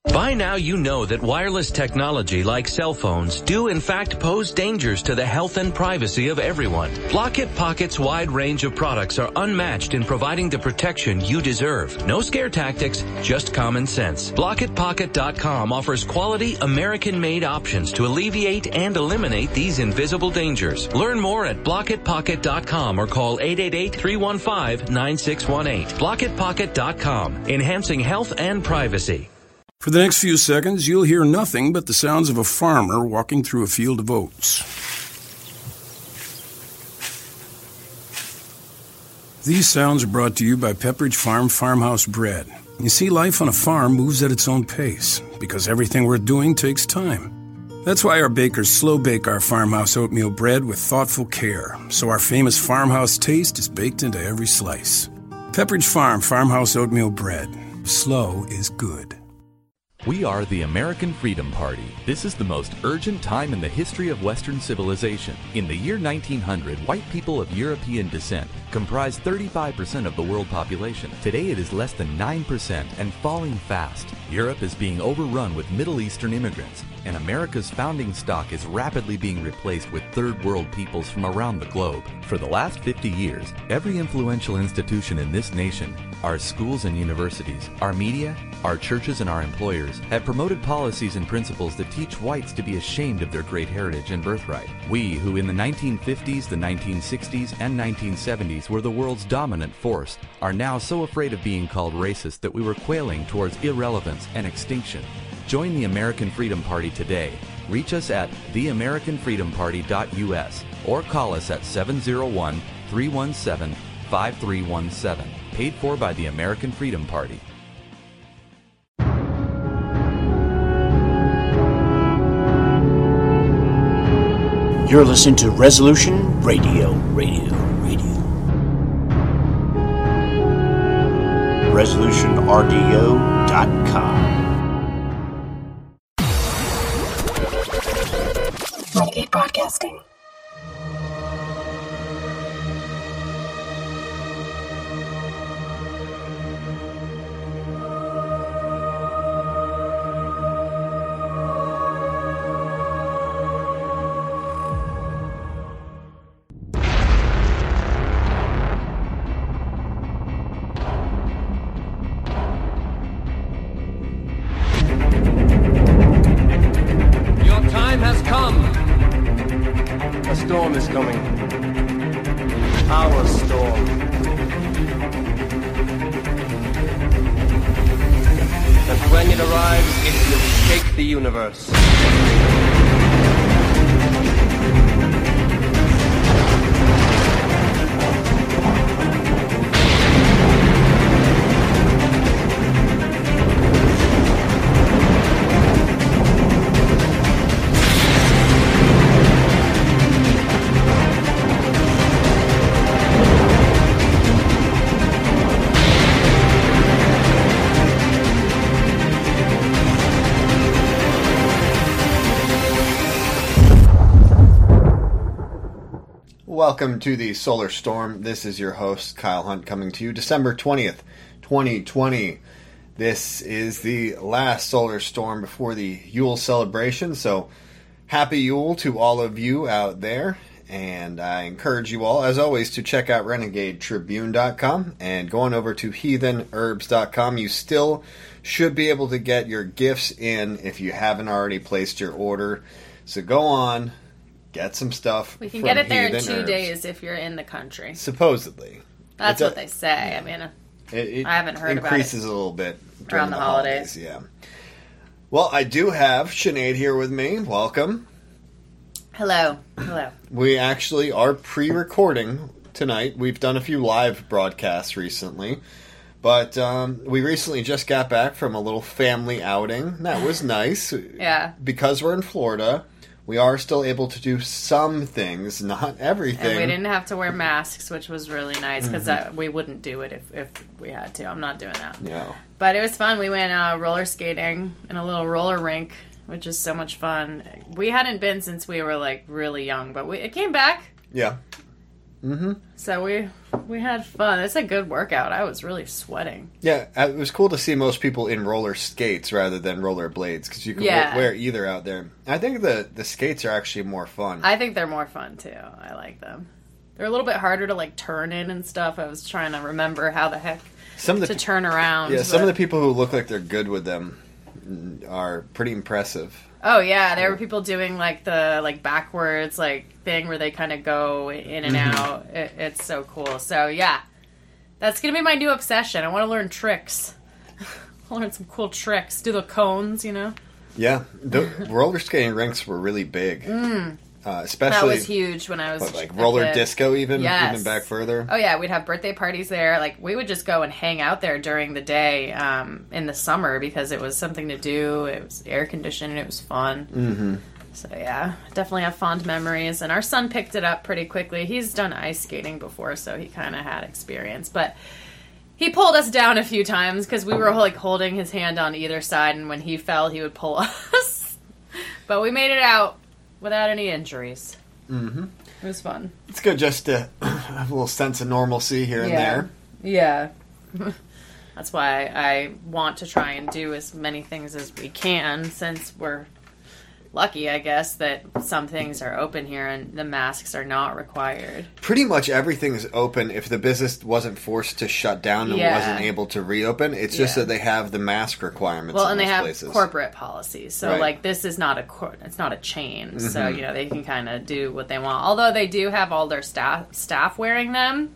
By now you know that wireless technology like cell phones do in fact pose dangers to the health and privacy of everyone. Block-It Pocket's wide range of products are unmatched in providing the protection you deserve. No scare tactics, just common sense. BlockItPocket.com offers quality American-made options to alleviate and eliminate these invisible dangers. Learn more at BlockItPocket.com or call 888-315-9618. BlockItPocket.com, enhancing health and privacy. For the next few seconds, you'll hear nothing but the sounds of a farmer walking through a field of oats. These sounds are brought to you by Pepperidge Farm Farmhouse Bread. You see, life on a farm moves at its own pace, because everything we're doing takes time. That's why our bakers slow bake our farmhouse oatmeal bread with thoughtful care, so our famous farmhouse taste is baked into every slice. Pepperidge Farm Farmhouse Oatmeal Bread. Slow is good. We are the American Freedom Party. This is the most urgent time in the history of Western civilization. In the year 1900, white people of European descent comprised 35% of the world population. Today it is less than 9% and falling fast. Europe is being overrun with Middle Eastern immigrants, and America's founding stock is rapidly being replaced with third world peoples from around the globe. For the last 50 years, every influential institution in this nation, our schools and universities, our media, our churches and our employers have promoted policies and principles that teach whites to be ashamed of their great heritage and birthright. We, who in the 1950s, the 1960s, and 1970s were the world's dominant force, are now so afraid of being called racist that we were quailing towards irrelevance and extinction. Join the American Freedom Party today. Reach us at theamericanfreedomparty.us or call us at 701-317-5317. Paid for by the American Freedom Party. You're listening to Resolution Radio. ResolutionRDO.com. Renegade Broadcasting. Welcome to the Solar Storm. This is your host, Kyle Hunt, coming to you December 20th, 2020. This is the last Solar Storm before the Yule celebration, so happy Yule to all of you out there. And I encourage you all, as always, to check out RenegadeTribune.com and go on over to HeathenHerbs.com. You still should be able to get your gifts in if you haven't already placed your order. So go on. Get some stuff. We can get it there in 2 days if you're in the country. Supposedly. That's what they say. Yeah. I mean, I haven't heard about it. Increases a little bit around the holidays. Yeah. Well, I do have Sinead here with me. Welcome. Hello. We actually are pre-recording tonight. We've done a few live broadcasts recently. But we recently just got back from a little family outing. That was nice. Yeah. Because we're in Florida, we are still able to do some things, not everything. And we didn't have to wear masks, which was really nice, because we wouldn't do it if we had to. I'm not doing that. No. But it was fun. We went roller skating in a little roller rink, which is so much fun. We hadn't been since we were, really young, but it came back. Yeah. Mm-hmm. So we had fun. It's a good workout. I was really sweating. Yeah, it was cool to see most people in roller skates rather than roller blades, because you can wear either out there. I think the skates are actually more fun. I think they're more fun, too. I like them. They're a little bit harder to, like, turn in and stuff. I was trying to remember how the heck to turn around. Yeah, some of the people who look like they're good with them are pretty impressive. Oh, yeah. There were people doing, like, the, like, backwards, like, thing where they kind of go in and out. It's so cool. So, yeah. That's going to be my new obsession. I want to learn tricks. I'll learn some cool tricks. Do the cones, you know? Yeah. The roller skating rinks were really big. Especially, that was huge when I was like roller disco even back further. Oh yeah, we'd have birthday parties there. Like we would just go and hang out there during the day in the summer because it was something to do. It was air conditioned and it was fun. Mm-hmm. So yeah, definitely have fond memories. And our son picked it up pretty quickly. He's done ice skating before, so he kind of had experience. But he pulled us down a few times because we were like holding his hand on either side, and when he fell, he would pull us. But we made it out without any injuries. Mm-hmm. It was fun. It's good just to have a little sense of normalcy here and there. Yeah. That's why I want to try and do as many things as we can, since we're lucky, I guess, that some things are open here and the masks are not required. Pretty much everything is open. If the business wasn't forced to shut down and wasn't able to reopen, it's just that they have the mask requirements. Well, and they have places. Corporate policies. So, like, this is not it's not a chain. Mm-hmm. So, you know, they can kind of do what they want. Although they do have all their staff wearing them.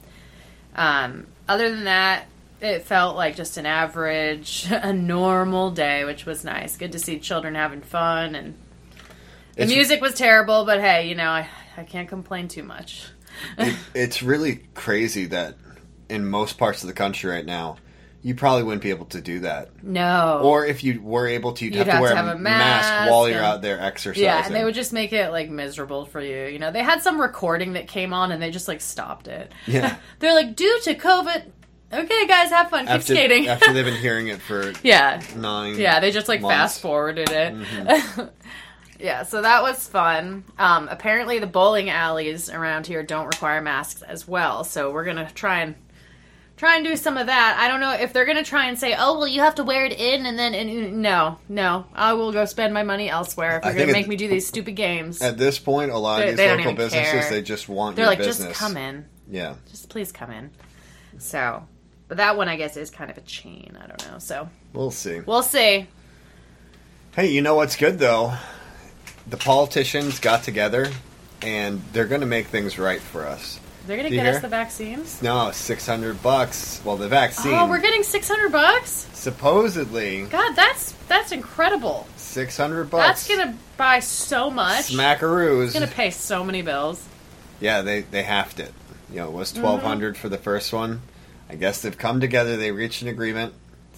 Other than that, it felt like just an average, a normal day, which was nice. Good to see children having fun, and the music was terrible, but hey, you know, I can't complain too much. It's really crazy that in most parts of the country right now, you probably wouldn't be able to do that. No. Or if you were able to, you'd have to wear a mask while you're out there exercising. Yeah, and they would just make it, like, miserable for you. You know, they had some recording that came on, and they just, like, stopped it. Yeah. They're like, due to COVID... Okay, guys, have fun. Keep skating. After they've been hearing it for 9 they just, like, fast-forwarded it. Mm-hmm. Yeah, so that was fun. Apparently the bowling alleys around here don't require masks as well, so we're going to try and do some of that. I don't know if they're going to try and say, oh, well, you have to wear it in, and then... No. I will go spend my money elsewhere if you're going to make me do these stupid games. At this point, a lot of these local businesses, they just want your business. They're like, just come in. Yeah. Just please come in. So, but that one, I guess, is kind of a chain. I don't know, so... We'll see. We'll see. Hey, you know what's good, though? The politicians got together, and they're going to make things right for us. They're going to get us the vaccines? No, $600. Well, the vaccine. Oh, we're getting $600? Supposedly. God, that's incredible. $600. That's going to buy so much. Smackaroos. It's going to pay so many bills. Yeah, they halved it. You know, it was $1,200 for the first one. I guess they've come together. They reached an agreement.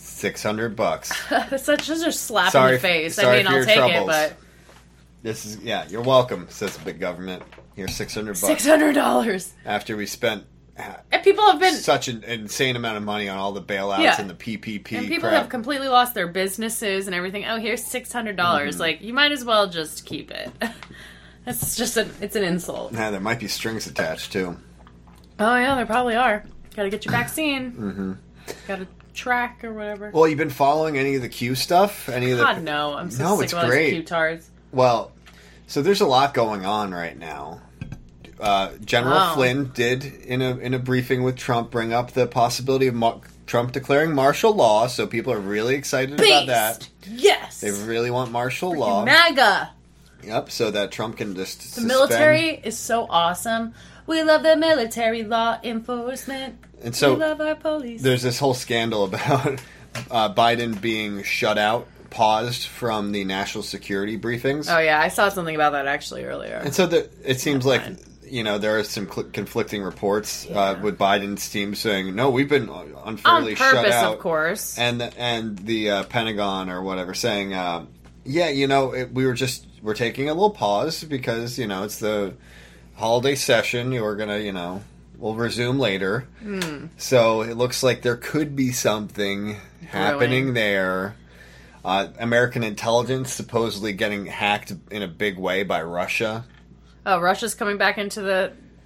$600. That's such a slap in the face. I mean, I'll take it, but... This is, you're welcome, says the big government. Here's $600. $600. After we spent and people have been such an insane amount of money on all the bailouts and the PPP and people have completely lost their businesses and everything. Oh, here's $600. Mm-hmm. Like, you might as well just keep it. It's just it's an insult. Yeah, there might be strings attached, too. Oh, yeah, there probably are. Gotta get your vaccine. Mm-hmm. Gotta track or whatever. Well, you've been following any of the Q stuff? God, no. I'm so sick of those Q-tards. Well, so there's a lot going on right now. General Flynn did, in a briefing with Trump, bring up the possibility of Trump declaring martial law, so people are really excited about that. Yes! They really want martial law. MAGA! Yep, so that Trump can just suspend. The military is so awesome. We love the military law enforcement. And so we love our police. There's this whole scandal about Biden being shut out, paused from the national security briefings. Oh, yeah, I saw something about that actually earlier. And so it seems like, you know, there are some conflicting reports with Biden's team saying, no, we've been unfairly shut out. On purpose, of course. And the Pentagon or whatever saying, you know, we're taking a little pause because, you know, it's the holiday session. We're going to, you know, we'll resume later. Mm. So it looks like there could be something happening there. American intelligence supposedly getting hacked in a big way by Russia. Oh, Russia's coming back into the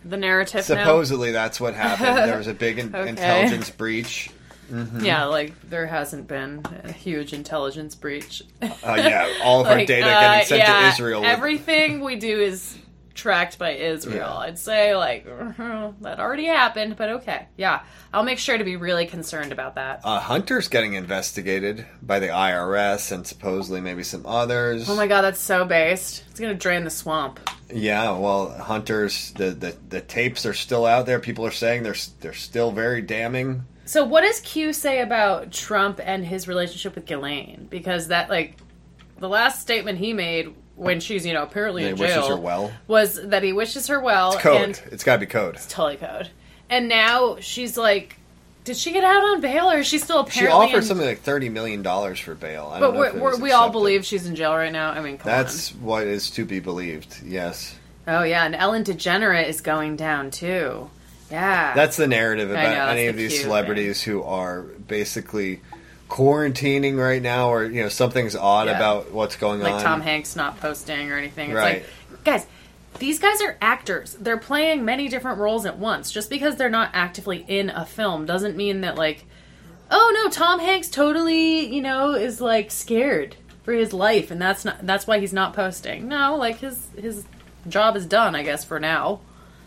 the narrative Supposedly that's what happened. There was a big intelligence breach. Mm-hmm. Yeah, like, there hasn't been a huge intelligence breach. Yeah, all of our data getting sent to Israel. Everything we do is tracked by Israel. Yeah. I'd say, like, that already happened, but okay. Yeah, I'll make sure to be really concerned about that. Hunter's getting investigated by the IRS and supposedly maybe some others. Oh my god, that's so based. It's going to drain the swamp. Yeah, well, Hunter's, the tapes are still out there. People are saying they're still very damning. So what does Q say about Trump and his relationship with Ghislaine? Because that, like, the last statement he made when she's, apparently in jail, wishes her well, was that he wishes her well. It's code. It's got to be code. It's totally code. And now she's like, did she get out on bail, or is she still apparently? She offered something like $30 million for bail. I don't know if we all believe she's in jail right now. I mean, that's what is to be believed. Yes. Oh yeah, and Ellen DeGeneres is going down too. Yeah. That's the narrative about any of these celebrities who are basically quarantining right now, or something's odd about what's going on. Like Tom Hanks not posting or anything. It's like, guys, these guys are actors. They're playing many different roles at once. Just because they're not actively in a film doesn't mean that, like, oh no, Tom Hanks totally, is like scared for his life, and that's why he's not posting. No, like his job is done, I guess, for now.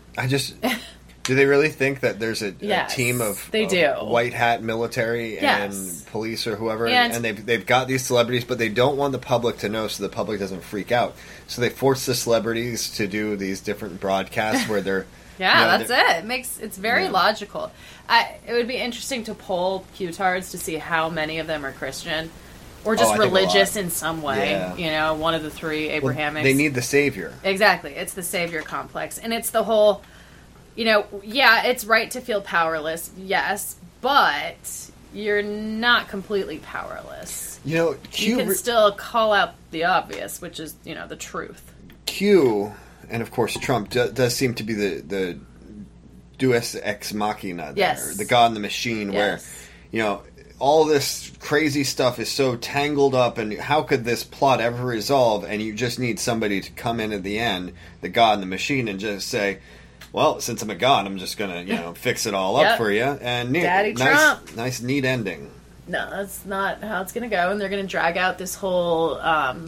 Do they really think that there's a team of white hat military and police or whoever, and they've got these celebrities, but they don't want the public to know, so the public doesn't freak out. So they force the celebrities to do these different broadcasts where they're that's it. It's very logical. It would be interesting to poll Q-tards to see how many of them are Christian or just religious in some way. Yeah. One of the three Abrahamics. Well, they need the savior. Exactly. It's the savior complex, and it's the whole. It's right to feel powerless, yes, but you're not completely powerless. You can still call out the obvious, which is, the truth. Q, and of course Trump, does seem to be the deus ex machina there, the God in the machine, where, all this crazy stuff is so tangled up, and how could this plot ever resolve, and you just need somebody to come in at the end, the God in the machine, and just say, well, since I'm a god, I'm just going to, fix it all up for you. And Daddy Trump. Nice, neat ending. No, that's not how it's going to go. And they're going to drag out this whole,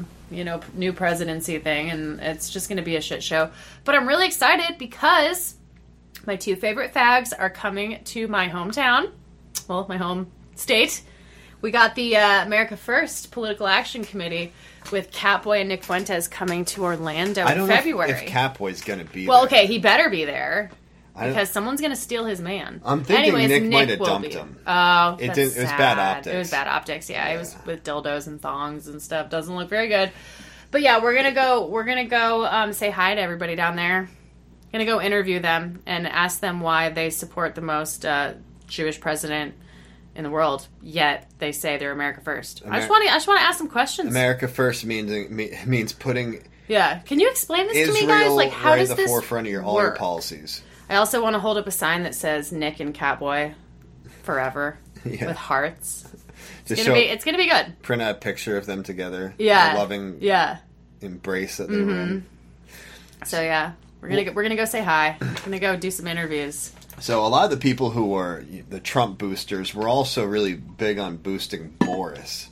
new presidency thing. And it's just going to be a shit show. But I'm really excited because my two favorite fags are coming to my hometown. Well, my home state. We got the America First Political Action Committee with Catboy and Nick Fuentes coming to Orlando in February. I don't know if Catboy's going to be there. Well, okay, he better be there. Because someone's going to steal his man. I'm thinking Nick might have dumped him. Oh, it was bad optics. It was bad optics, yeah. It was with dildos and thongs and stuff. Doesn't look very good. But yeah, we're gonna go say hi to everybody down there. Gonna go interview them and ask them why they support the most Jewish president in the world, yet they say they're America First. I just want to ask some questions. America First means putting. Yeah, can you explain this to me, guys? Like, how does this at the forefront of all your policies? I also want to hold up a sign that says Nick and Catboy forever with hearts. It's gonna be good. Print out a picture of them together. Yeah, a loving embrace that they were in. So yeah, we're gonna go say hi. We're gonna go do some interviews. So a lot of the people who were the Trump boosters were also really big on boosting Boris.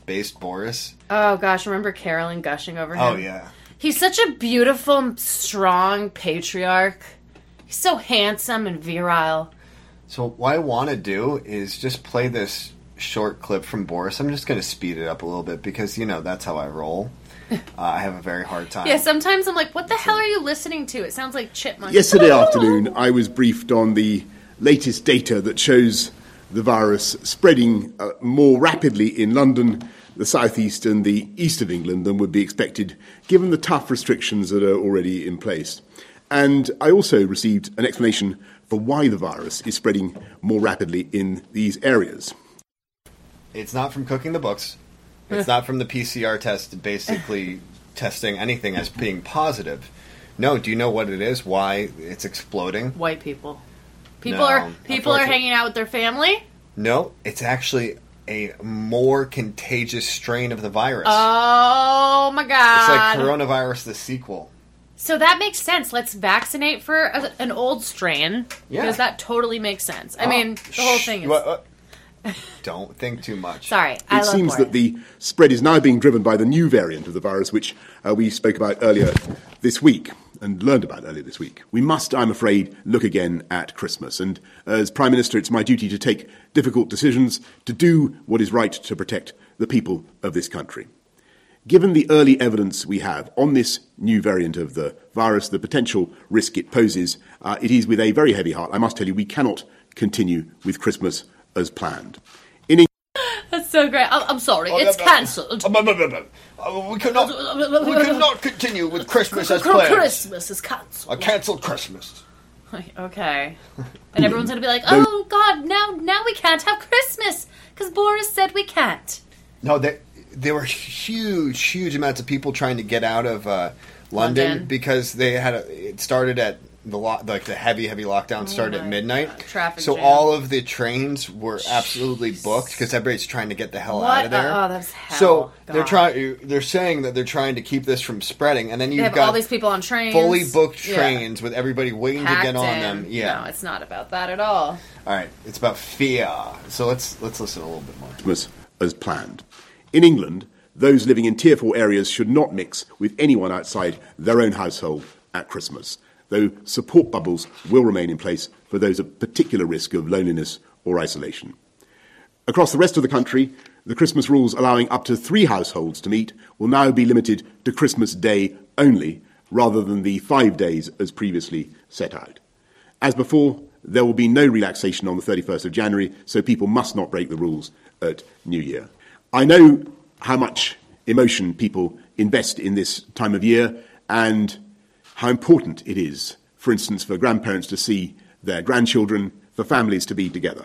Oh gosh, remember Carolyn gushing over him? Oh yeah. He's such a beautiful, strong patriarch. He's so handsome and virile. So what I want to do is just play this short clip from Boris. I'm just going to speed it up a little bit because, that's how I roll. I have a very hard time. Yeah, sometimes I'm like, what the hell are you listening to? It sounds like chipmunks. Yesterday afternoon, I was briefed on the latest data that shows the virus spreading more rapidly in London, the southeast and the east of England than would be expected, given the tough restrictions that are already in place. And I also received an explanation for why the virus is spreading more rapidly in these areas. It's not from cooking the books. It's not from the PCR test basically testing anything as being positive. No, do you know what it is? Why it's exploding? White people. People are hanging out with their family? No, it's actually a more contagious strain of the virus. Oh my god. It's like coronavirus, the sequel. So that makes sense. Let's vaccinate for an old strain. Yeah. Because that totally makes sense. I mean, the whole thing is... Don't think too much. Sorry, I love It seems Boris. that the spread is now being driven by the new variant of the virus, which we spoke about earlier this week and learned about earlier this week. We must, I'm afraid, look again at Christmas. And as Prime Minister, it's my duty to take difficult decisions, to do what is right to protect the people of this country. Given the early evidence we have on this new variant of the virus, the potential risk it poses, it is with a very heavy heart, I must tell you, we cannot continue with Christmas as planned. That's so great. I'm sorry, it's cancelled. We cannot continue with Christmas as planned. Christmas is cancelled. A cancelled Christmas. Okay. And everyone's going to be like, oh, God, now we can't have Christmas because Boris said we can't. No, there were huge amounts of people trying to get out of London because they had it started at the heavy lockdown started at midnight. Traffic so jam. all of the trains were absolutely booked because everybody's trying to get the hell out of there. Oh, that's hell. So God. they're saying that they're trying to keep this from spreading, and then They you've have got all these people on trains. fully booked Yeah. trains with everybody waiting Packed to get on in. them. Yeah. No, it's not about that at all. All right, it's about fear. So let's listen a little bit more. Christmas as planned. In England, those living in Tier 4 areas should not mix with anyone outside their own household at Christmas, though support bubbles will remain in place for those at particular risk of loneliness or isolation. Across the rest of the country, the Christmas rules allowing up to 3 households to meet will now be limited to Christmas Day only, rather than the 5 days as previously set out. As before, there will be no relaxation on the 31st of January, so people must not break the rules at New Year. I know how much emotion people invest in this time of year and how important it is, for instance, for grandparents to see their grandchildren, for families to be together.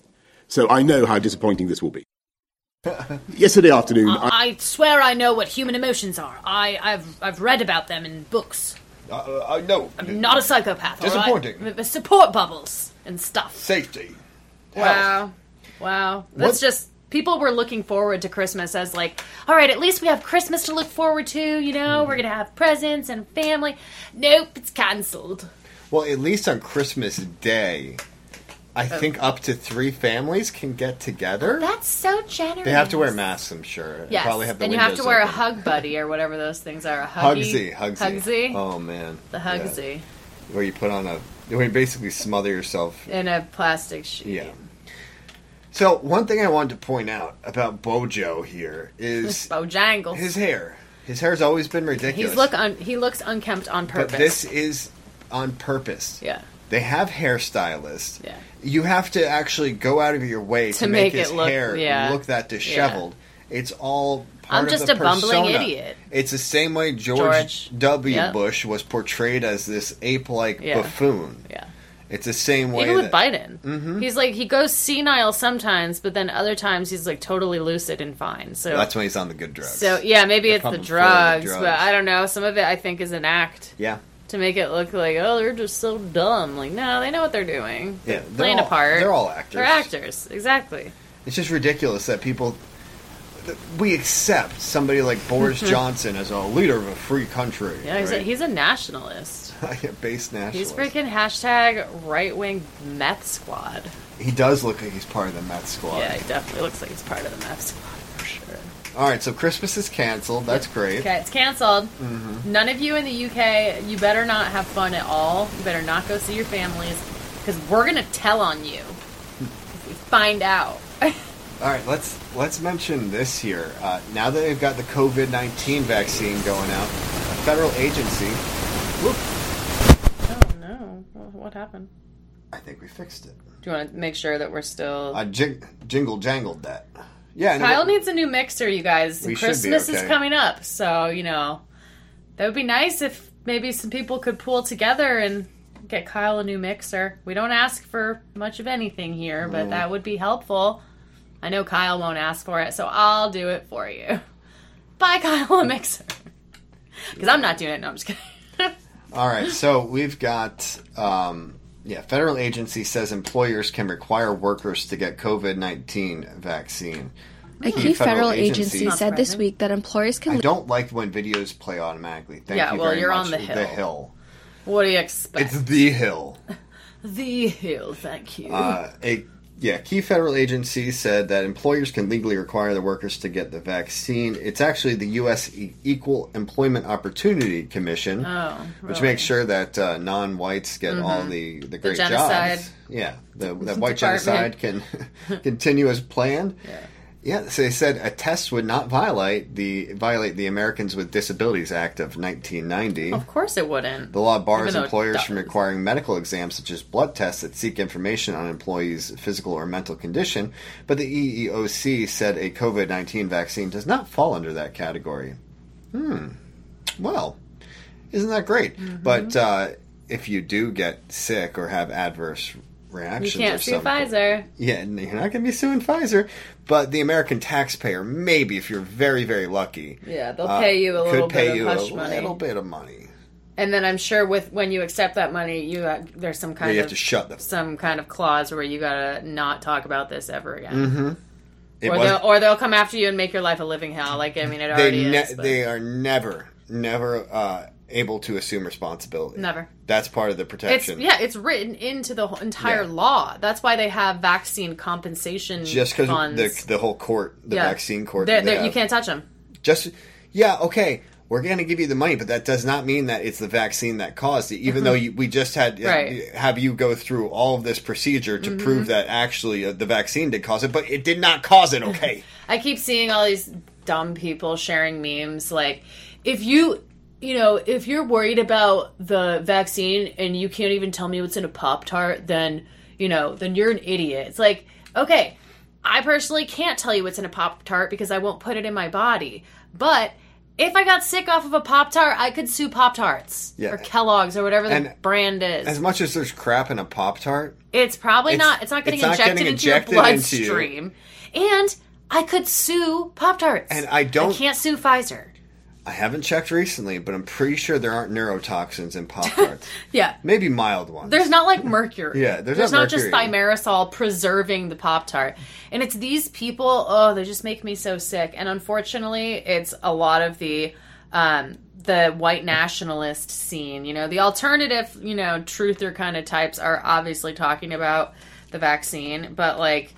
So I know how disappointing this will be. Yesterday afternoon... I swear I know what human emotions are. I've read about them in books. No. I'm not a psychopath, Disappointing. all right? The support bubbles and stuff. Safety. Wow. That's just... People were looking forward to Christmas as like, all right, at least we have Christmas to look forward to, you know, we're going to have presents and family. Nope, it's cancelled. Well, at least on Christmas Day, I think up to 3 families can get together. That's so generous. They have to wear masks, I'm sure. Yes, Probably have the and you have to wear windows a hug buddy or whatever those things are. A Hugsy. Oh, man. The Hugsy. Yeah. Where you put on where you basically smother yourself. In a plastic sheet. Yeah. So, one thing I wanted to point out about Bojo here is... Bojangles. His hair. His hair's always been ridiculous. He looks unkempt on purpose. But this is on purpose. Yeah. They have hairstylists. Yeah. You have to actually go out of your way to make his it look, hair yeah. look that disheveled. Yeah. It's all part of the persona. I'm just a bumbling idiot. It's the same way George W. Yep. Bush was portrayed as this ape-like buffoon. Yeah. It's the same way. Even with Biden. Mm-hmm. He's like, he goes senile sometimes, but then other times he's like totally lucid and fine. So that's when he's on the good drugs. So, yeah, maybe it's the drugs, but I don't know. Some of it I think is an act. Yeah. To make it look like, oh, they're just so dumb. Like, no, they know what they're doing. Yeah, they're playing a part. They're all actors. They're actors, exactly. It's just ridiculous that we accept somebody like Boris Johnson as a leader of a free country. Yeah, right? he's a nationalist. Base nationalist. He's freaking hashtag right-wing meth squad. He does look like he's part of the meth squad. Yeah, he definitely looks like he's part of the meth squad, for sure. Alright, so Christmas is canceled. That's great. Okay, it's canceled. Mm-hmm. None of you in the UK, you better not have fun at all. You better not go see your families, because we're going to tell on you if we find out. Alright, let's mention this here. Now that they've got the COVID-19 vaccine going out, a federal agency... Whoop, oh, no. What happened? I think we fixed it. Do you want to make sure that we're still... I jingle-jangled that. Yeah, Kyle needs a new mixer, you guys. Christmas is coming up, so, you know, that would be nice if maybe some people could pool together and get Kyle a new mixer. We don't ask for much of anything here, but that would be helpful. I know Kyle won't ask for it, so I'll do it for you. Buy Kyle a mixer. Because I'm not doing it. No, I'm just kidding. All right, so we've got, federal agency says employers can require workers to get COVID-19 vaccine. A key federal agency said this week that employers can... I don't like when videos play automatically. Thank you very you're much. on the Hill. The Hill. What do you expect? It's the Hill. The Hill, thank you. Key federal agency said that employers can legally require their workers to get the vaccine. It's actually the U.S. Equal Employment Opportunity Commission, which makes sure that non-whites get all the great jobs. Yeah, that white genocide can continue as planned. Yeah, so they said a test would not violate the Americans with Disabilities Act of 1990. Of course it wouldn't. The law bars employers from requiring medical exams such as blood tests that seek information on employees' physical or mental condition, but the EEOC said a COVID-19 vaccine does not fall under that category. Well, isn't that great? But if you do get sick or have adverse reactions, you can't sue Pfizer. Yeah, you're not going to be suing Pfizer, but the American taxpayer, maybe if you're very, very lucky, they'll pay you a little bit of hush money. A little bit of money. And then I'm sure when you accept that money, there's some kind you have to shut them. Some kind of clause where you gotta not talk about this ever again. Or they'll come after you and make your life a living hell. Like, I mean, it already is. They are never able to assume responsibility. Never. That's part of the protection. It's written into the entire law. That's why they have vaccine compensation just because the whole court, vaccine court. You can't touch them. Okay, we're going to give you the money, but that does not mean that it's the vaccine that caused it, even though we just had have you go through all of this procedure to prove that actually the vaccine did cause it, but it did not cause it, okay? I keep seeing all these dumb people sharing memes like, if you're worried about the vaccine and you can't even tell me what's in a Pop-Tart, then you're an idiot. It's like, okay, I personally can't tell you what's in a Pop-Tart because I won't put it in my body. But if I got sick off of a Pop-Tart, I could sue Pop-Tarts or Kellogg's or whatever the brand is. As much as there's crap in a Pop-Tart, it's probably not getting injected into your bloodstream. And I could sue Pop-Tarts. And I can't sue Pfizer. I haven't checked recently, but I'm pretty sure there aren't neurotoxins in Pop-Tarts. Yeah. Maybe mild ones. There's not like mercury. Yeah, there's not just thimerosal preserving the Pop-Tart. And it's these people, they just make me so sick. And unfortunately, it's a lot of the white nationalist scene. The alternative, truther kind of types are obviously talking about the vaccine, but like,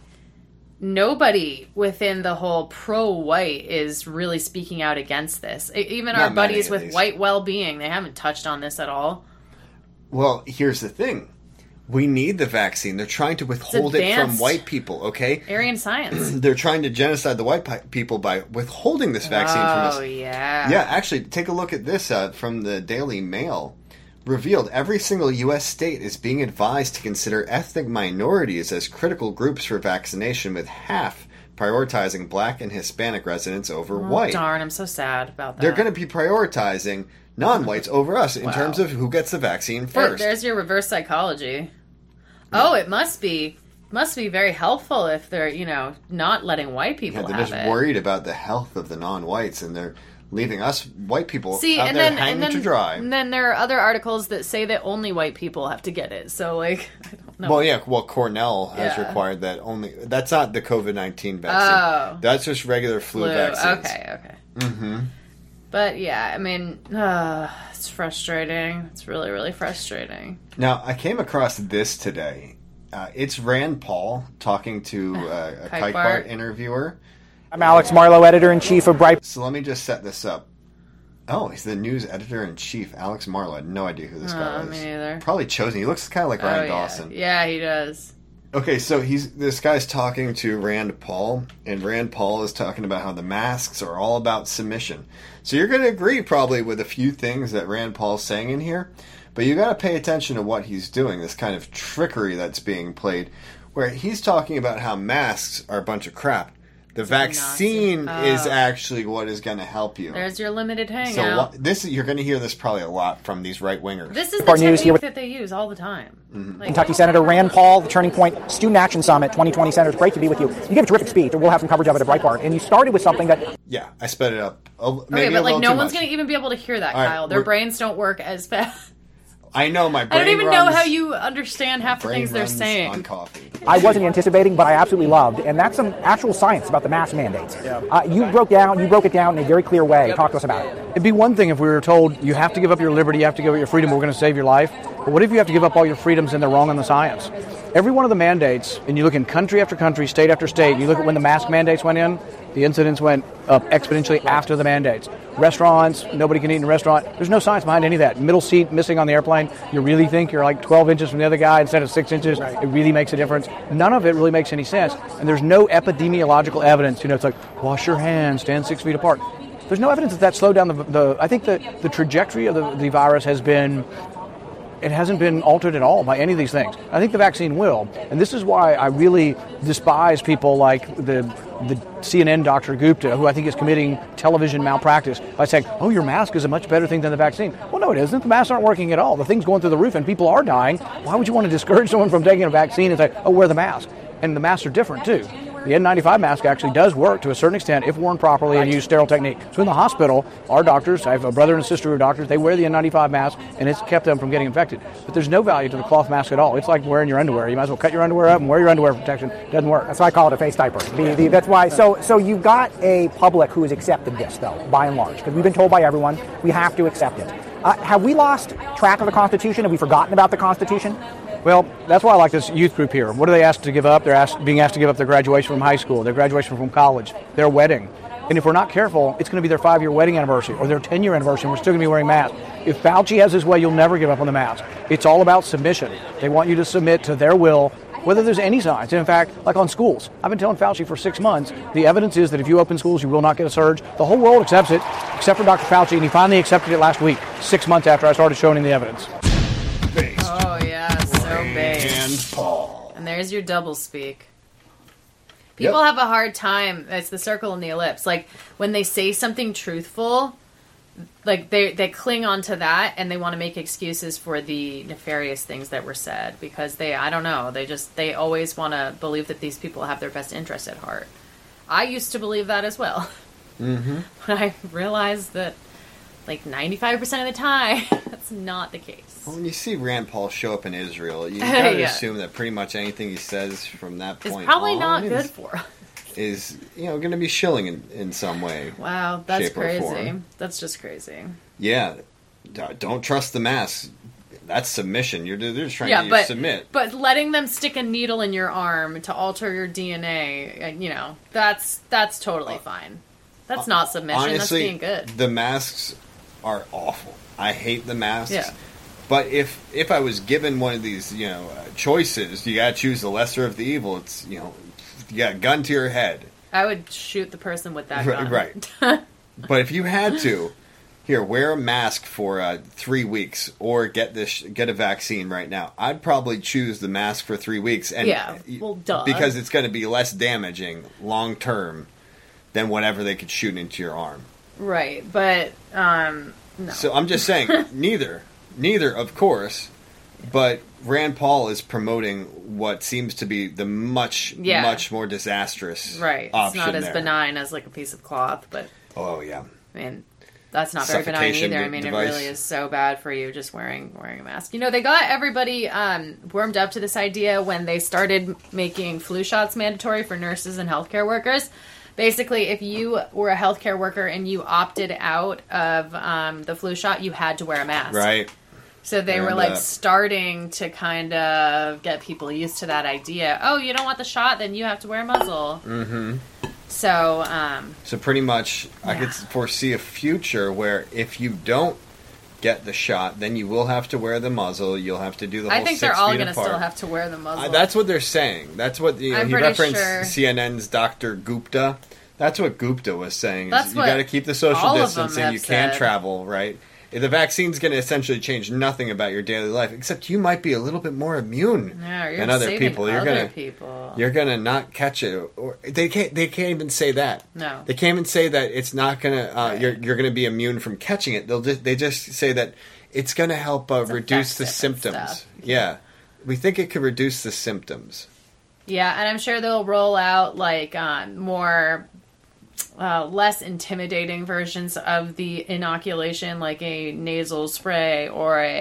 nobody within the whole pro-white is really speaking out against this. Even our buddies with white well-being, they haven't touched on this at all. Well, here's the thing. We need the vaccine. They're trying to withhold it from white people, okay? Aryan science. They're trying to genocide the white people by withholding this vaccine from us. Oh, yeah. Yeah, actually, take a look at this from the Daily Mail. Revealed every single U.S. state is being advised to consider ethnic minorities as critical groups for vaccination, with half prioritizing black and Hispanic residents over white. Darn, I'm so sad about that. They're going to be prioritizing non-whites over us in terms of who gets the vaccine first. There's your reverse psychology. Oh, it must be very helpful if they're, not letting white people have it. They're just worried about the health of the non-whites, and they're leaving us white people out there hanging to dry. And then there are other articles that say that only white people have to get it. So, like, I don't know. Well, yeah. Well, Cornell has required that only. That's not the COVID-19 vaccine. Oh. That's just regular flu vaccines. Okay. Mm-hmm. But, yeah, I mean, it's frustrating. It's really, really frustrating. Now, I came across this today. It's Rand Paul talking to a Kite-Bart interviewer. I'm Alex Marlow, editor-in-chief of Breitbart. So let me just set this up. Oh, he's the news editor-in-chief, Alex Marlow. I had no idea who this guy was. Me neither. Probably chosen. He looks kind of like Ryan Dawson. Yeah, he does. Okay, so this guy's talking to Rand Paul, and Rand Paul is talking about how the masks are all about submission. So you're going to agree probably with a few things that Rand Paul's saying in here, but you got to pay attention to what he's doing, this kind of trickery that's being played, where he's talking about how masks are a bunch of crap. The vaccine is actually what is going to help you. There's your limited hangout. So you're going to hear this probably a lot from these right-wingers. This is the technique that they use all the time. Mm-hmm. Like, Kentucky Senator Rand Paul, the Turning Point Student Action Summit 2020 Senator. It's great to be with you. You gave a terrific speech, and we'll have some coverage of it at Breitbart. And you started with something that... Yeah, I sped it up. Okay, but like no one's going to even be able to hear that, Kyle. Their brains don't work as fast. I know my brain I don't even runs, know how you understand half the brain things they're runs saying. on coffee. I wasn't anticipating, but I absolutely loved, and that's some actual science about the mask mandates. You broke it down in a very clear way. Talk to us about it. It'd be one thing if we were told you have to give up your liberty, you have to give up your freedom, we're going to save your life. But what if you have to give up all your freedoms and they're wrong on the science? Every one of the mandates, and you look in country after country, state after state, you look at when the mask mandates went in, the incidence went up exponentially after the mandates. Restaurants, nobody can eat in a restaurant. There's no science behind any of that. Middle seat missing on the airplane, you really think you're like 12 inches from the other guy instead of 6 inches? It really makes a difference. None of it really makes any sense. And there's no epidemiological evidence. It's like, wash your hands, stand 6 feet apart. There's no evidence that slowed down I think the trajectory of the virus it hasn't been altered at all by any of these things. I think the vaccine will. And this is why I really despise people like the CNN Dr. Gupta, who I think is committing television malpractice by saying, oh, your mask is a much better thing than the vaccine. Well, no, it isn't. The masks aren't working at all. The thing's going through the roof and people are dying. Why would you want to discourage someone from taking a vaccine and say, oh, wear the mask? And the masks are different, too. The N95 mask actually does work to a certain extent if worn properly and use sterile technique. So in the hospital, our doctors, I have a brother and a sister who are doctors, they wear the N95 mask and it's kept them from getting infected. But there's no value to the cloth mask at all. It's like wearing your underwear. You might as well cut your underwear up and wear your underwear for protection. It doesn't work. That's why I call it a face diaper. That's why. So you've got a public who has accepted this, though, by and large, because we've been told by everyone we have to accept it. Have we lost track of the Constitution? Have we forgotten about the Constitution? Well, that's why I like this youth group here. What are they asked to give up? They're being asked to give up their graduation from high school, their graduation from college, their wedding. And if we're not careful, it's going to be their 5-year wedding anniversary or their 10-year anniversary, and we're still going to be wearing masks. If Fauci has his way, you'll never give up on the mask. It's all about submission. They want you to submit to their will, whether there's any science. In fact, like on schools, I've been telling Fauci for 6 months, the evidence is that if you open schools, you will not get a surge. The whole world accepts it, except for Dr. Fauci, and he finally accepted it last week, 6 months after I started showing him the evidence. Oh, yeah, so big. And Paul. And there's your doublespeak. People have a hard time. It's the circle and the ellipse. Like, when they say something truthful, like, they cling on to that, and they want to make excuses for the nefarious things that were said, because I don't know, they always want to believe that these people have their best interests at heart. I used to believe that as well. Mm-hmm. But I realized that, like, 95% of the time, that's not the case. Well, when you see Rand Paul show up in Israel, you gotta assume that pretty much anything he says from that point it's probably not good for him. Is, going to be shilling in some way. Wow, that's shape, crazy. or form. That's just crazy. Yeah. Don't trust the masks. That's submission. They're just trying to get you to submit. But letting them stick a needle in your arm to alter your DNA, that's totally fine. That's not submission. Honestly, that's being good. The masks are awful. I hate the masks. Yeah. But if I was given one of these, choices, you gotta choose the lesser of the evil. It's, you got a gun to your head. I would shoot the person with that gun. Right. But if you had to, here, wear a mask for 3 weeks or get a vaccine right now. I'd probably choose the mask for 3 weeks. And duh. Because it's going to be less damaging long term than whatever they could shoot into your arm. Right, but no. So I'm just saying, neither, of course, but Rand Paul is promoting what seems to be the much more disastrous option. It's not as benign as like a piece of cloth, but oh yeah, I mean that's not very benign either. I mean, device. It really is so bad for you just wearing a mask. They got everybody warmed up to this idea when they started making flu shots mandatory for nurses and healthcare workers. Basically, if you were a healthcare worker and you opted out of the flu shot, you had to wear a mask. Right. So they were starting to kind of get people used to that idea. Oh, you don't want the shot, then you have to wear a muzzle. Mm-hmm. So pretty much, I could foresee a future where if you don't get the shot, then you will have to wear the muzzle. You'll have to do the whole 6 feet apart. I think they're all going to still have to wear the muzzle. That's what they're saying. That's what he referenced CNN's Dr. Gupta. That's what Gupta was saying. You got to keep the social distancing. You can't travel, right? The vaccine's going to essentially change nothing about your daily life, except you might be a little bit more immune than other people. You're going to not catch it. Or they can't even say that. No, they can't even say that it's not going to. You're going to be immune from catching it. They just say that it's going to help reduce the symptoms. Yeah, we think it could reduce the symptoms. Yeah, and I'm sure they'll roll out more. Less intimidating versions of the inoculation, like a nasal spray or a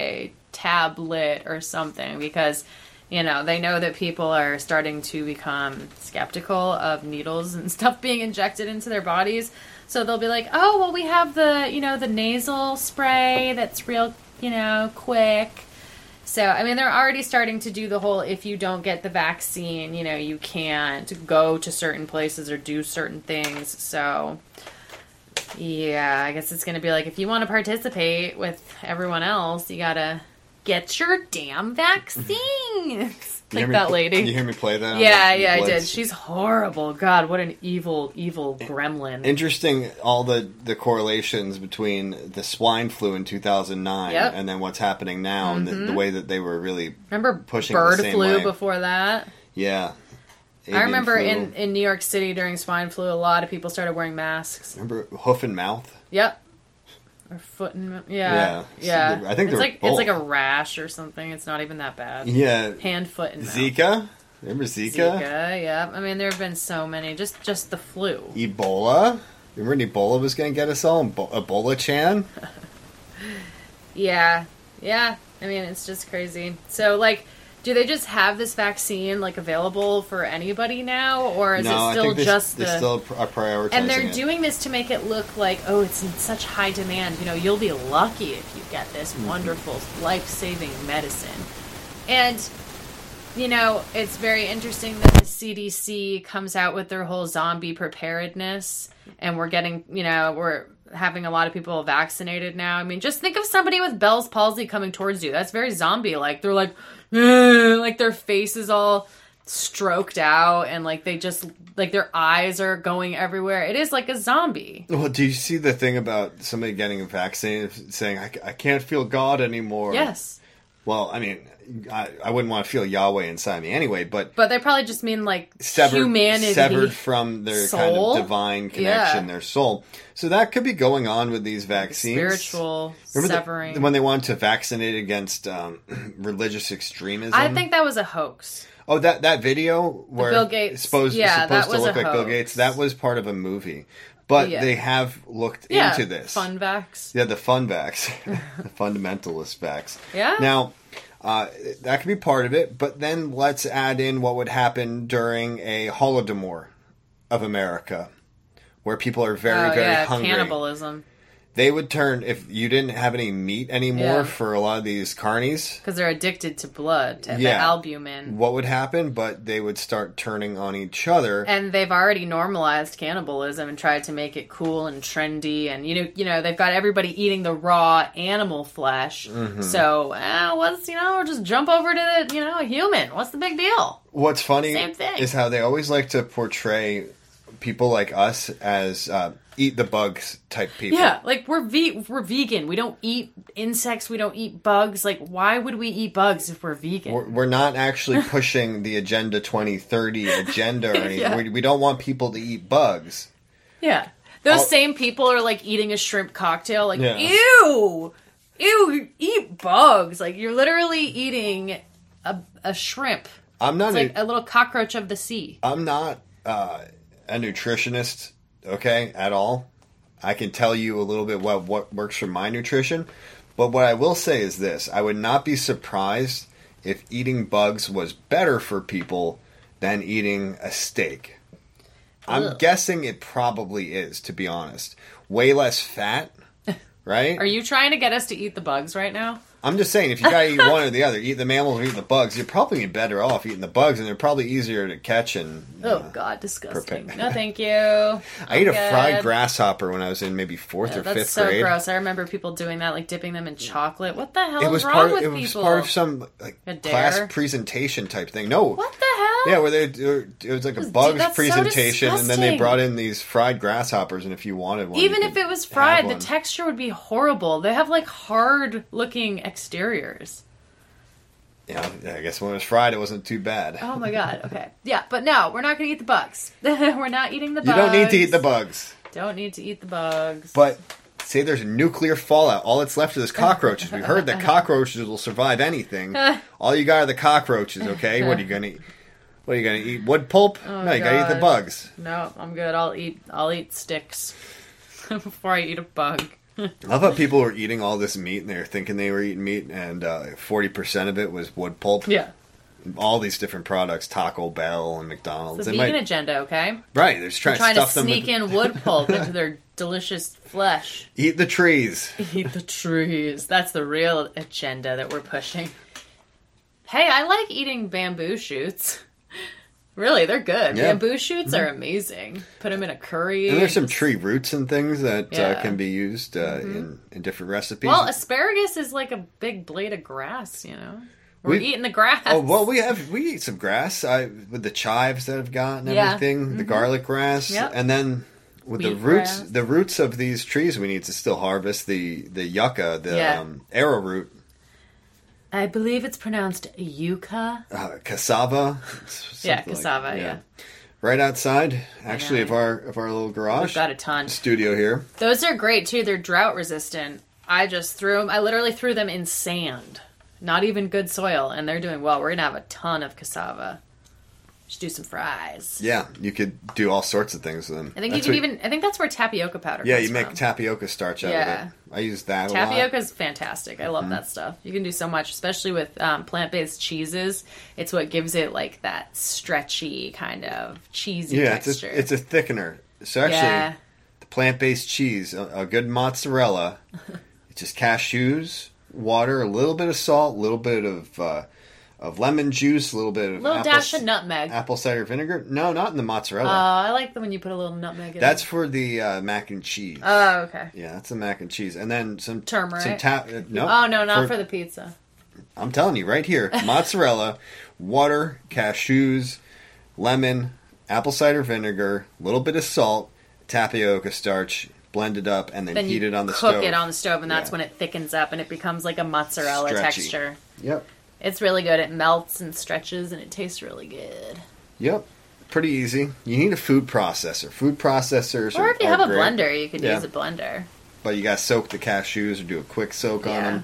tablet or something, because, you know, they know that people are starting to become skeptical of needles and stuff being injected into their bodies. So they'll be like, oh, well, we have the, you know, the nasal spray that's real, you know, quick. So, I mean, they're already starting to do the whole, if you don't get the vaccine, you know, you can't go to certain places or do certain things. So, yeah, I guess it's going to be like, if you want to participate with everyone else, you got to get your damn vaccine. Like that lady. Can you hear me play that? Yeah, I did. She's horrible. God, what an evil, evil gremlin. Interesting, all the correlations between the swine flu in 2009 and then what's happening now, and the way that they were really pushing bird the same flu way. Before that? Yeah. I remember in New York City during swine flu, a lot of people started wearing masks. Remember hoof and mouth? Yep. Or foot and yeah. I think it's like a rash or something. It's not even that bad. Yeah. Hand, foot, and mouth. Zika? Remember Zika? Zika, yeah. I mean, there have been so many. Just the flu. Ebola? Remember when Ebola was going to get us all? Ebola-chan? Yeah. I mean, it's just crazy. So, like, do they just have this vaccine, like, available for anybody now? Or is it still just they still are prioritizing And they're doing this to make it look like, oh, it's in such high demand. You know, you'll be lucky if you get this wonderful, life-saving medicine. And, you know, it's very interesting that the CDC comes out with their whole zombie preparedness. And we're getting, you know, we're having a lot of people vaccinated now. I mean, just think of somebody with Bell's palsy coming towards you. That's very zombie-like. They're like, like their face is all stroked out and like they just like their eyes are going everywhere. It is like a zombie. Well, do you see the thing about somebody getting a vaccine saying I can't feel God anymore? Yes. Well, I mean, I wouldn't want to feel Yahweh inside me anyway, but they probably just mean like humanity, severed from their soul? kind of divine connection, their soul. So that could be going on with these vaccines. Spiritual severing. When they wanted to vaccinate against religious extremism. I think that was a hoax. Oh, that video where Bill Gates supposed to look like Bill Gates, that was part of a movie. But they have looked into this. Fun vax. Yeah, the fun vax. The fundamentalist vax. Yeah. Now, that could be part of it, but then let's add in what would happen during a Holodomor of America, where people are very, very hungry. Cannibalism. They would turn, if you didn't have any meat anymore for a lot of these carnies. Because they're addicted to blood, to the albumin. What would happen? But they would start turning on each other. And they've already normalized cannibalism and tried to make it cool and trendy. And, you know, they've got everybody eating the raw animal flesh. Mm-hmm. So, just jump over to a human. What's the big deal? What's funny Same thing. is how they always like to portray people like us as eat the bugs type people. Yeah, like we're vegan. We don't eat insects. We don't eat bugs. Like, why would we eat bugs if we're vegan? We're not actually pushing the Agenda 2030 agenda or anything. Yeah. We don't want people to eat bugs. Yeah. Those same people are like eating a shrimp cocktail. Like, ew, eat bugs. Like, you're literally eating a shrimp. I'm not like a little cockroach of the sea. I'm not a nutritionist, okay, at all. I can tell you a little bit what works for my nutrition, but what I will say is this: I would not be surprised if eating bugs was better for people than eating a steak. I'm guessing it probably is, to be honest. Way less fat, right? Are you trying to get us to eat the bugs right now? I'm just saying, if you gotta eat one or the other, eat the mammals or eat the bugs, you're probably better off eating the bugs, and they're probably easier to catch and... Oh, God, disgusting. Prepare. No, thank you. I ate a fried grasshopper when I was in maybe 4th or 5th grade. That's so gross. I remember people doing that, like dipping them in chocolate. What the hell is wrong with people? It was part of some class presentation type thing. No. What the hell? Yeah, where it was like a bugs presentation, and then they brought in these fried grasshoppers, and if you wanted one... Even if it was fried, the texture would be horrible. They have, like, hard-looking exteriors. Yeah, I guess when it was fried, it wasn't too bad. Oh my God, okay. Yeah, but no, we're not going to eat the bugs. We're not eating the bugs. You don't need to eat the bugs. Don't need to eat the bugs. But say there's a nuclear fallout. All that's left is cockroaches. We've heard that cockroaches will survive anything. All you got are the cockroaches, okay? What are you going to eat? What are you going to eat? Wood pulp? Oh, no, you got to eat the bugs. No, I'm good. I'll eat sticks before I eat a bug. I love how people were eating all this meat and they were thinking they were eating meat, and 40% of it was wood pulp. Yeah. All these different products, Taco Bell and McDonald's. It's a vegan agenda, okay? Right, they're just trying to stuff sneak in wood pulp into their delicious flesh. Eat the trees. Eat the trees. That's the real agenda that we're pushing. Hey, I like eating bamboo shoots. Really, they're good. Yeah. Bamboo shoots are amazing. Put them in a curry. And there's some tree roots and things that can be used in different recipes. Well, asparagus is like a big blade of grass, you know? We're eating the grass. Oh, well, we eat some grass with the chives that have got and everything, the garlic grass, and then with the roots of these trees we need to still harvest, the yucca, the arrowroot. I believe it's pronounced yucca. Cassava. Cassava, yeah. Right outside, actually, of our little garage. We've got a ton. Studio here. Those are great, too. They're drought resistant. I just threw them. I literally threw them in sand. Not even good soil, and they're doing well. We're going to have a ton of cassava. Just do some fries. Yeah, you could do all sorts of things with them. I think I think that's where tapioca powder comes from. Yeah, you make tapioca starch out of it. I use that a lot. Tapioca's fantastic. I love that stuff. You can do so much, especially with plant-based cheeses. It's what gives it like that stretchy kind of cheesy texture. It's a thickener. So actually, the plant-based cheese, a good mozzarella, it's just cashews, water, a little bit of salt, a little bit of lemon juice, a little bit of dash of nutmeg. Apple cider vinegar. No, not in the mozzarella. I like when you put a little nutmeg in That's for the mac and cheese. Oh, okay. Yeah, that's the mac and cheese. And then some turmeric. No. Oh, no, not for the pizza. I'm telling you, right here. Mozzarella, water, cashews, lemon, apple cider vinegar, a little bit of salt, tapioca starch, blend it up, and then heat it on the stove. Cook it on the stove, and that's when it thickens up and it becomes like a mozzarella texture. Yep. It's really good. It melts and stretches, and it tastes really good. Yep. Pretty easy. You need a food processor. Food processors Or are if you have a great. blender, you could use a blender. But you got to soak the cashews or do a quick soak on them.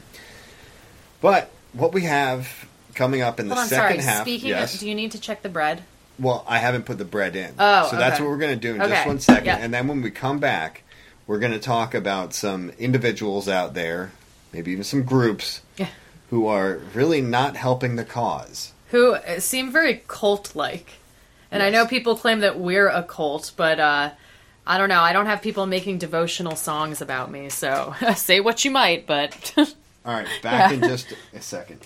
But what we have coming up in the second half... Speaking of, do you need to check the bread? Well, I haven't put the bread in. Oh, so that's what we're going to do in just 1 second. And then when we come back, we're going to talk about some individuals out there, maybe even some groups, who are really not helping the cause. Who seem very cult-like. And I know people claim that we're a cult, but I don't know. I don't have people making devotional songs about me, so say what you might, but... All right, back in just a second.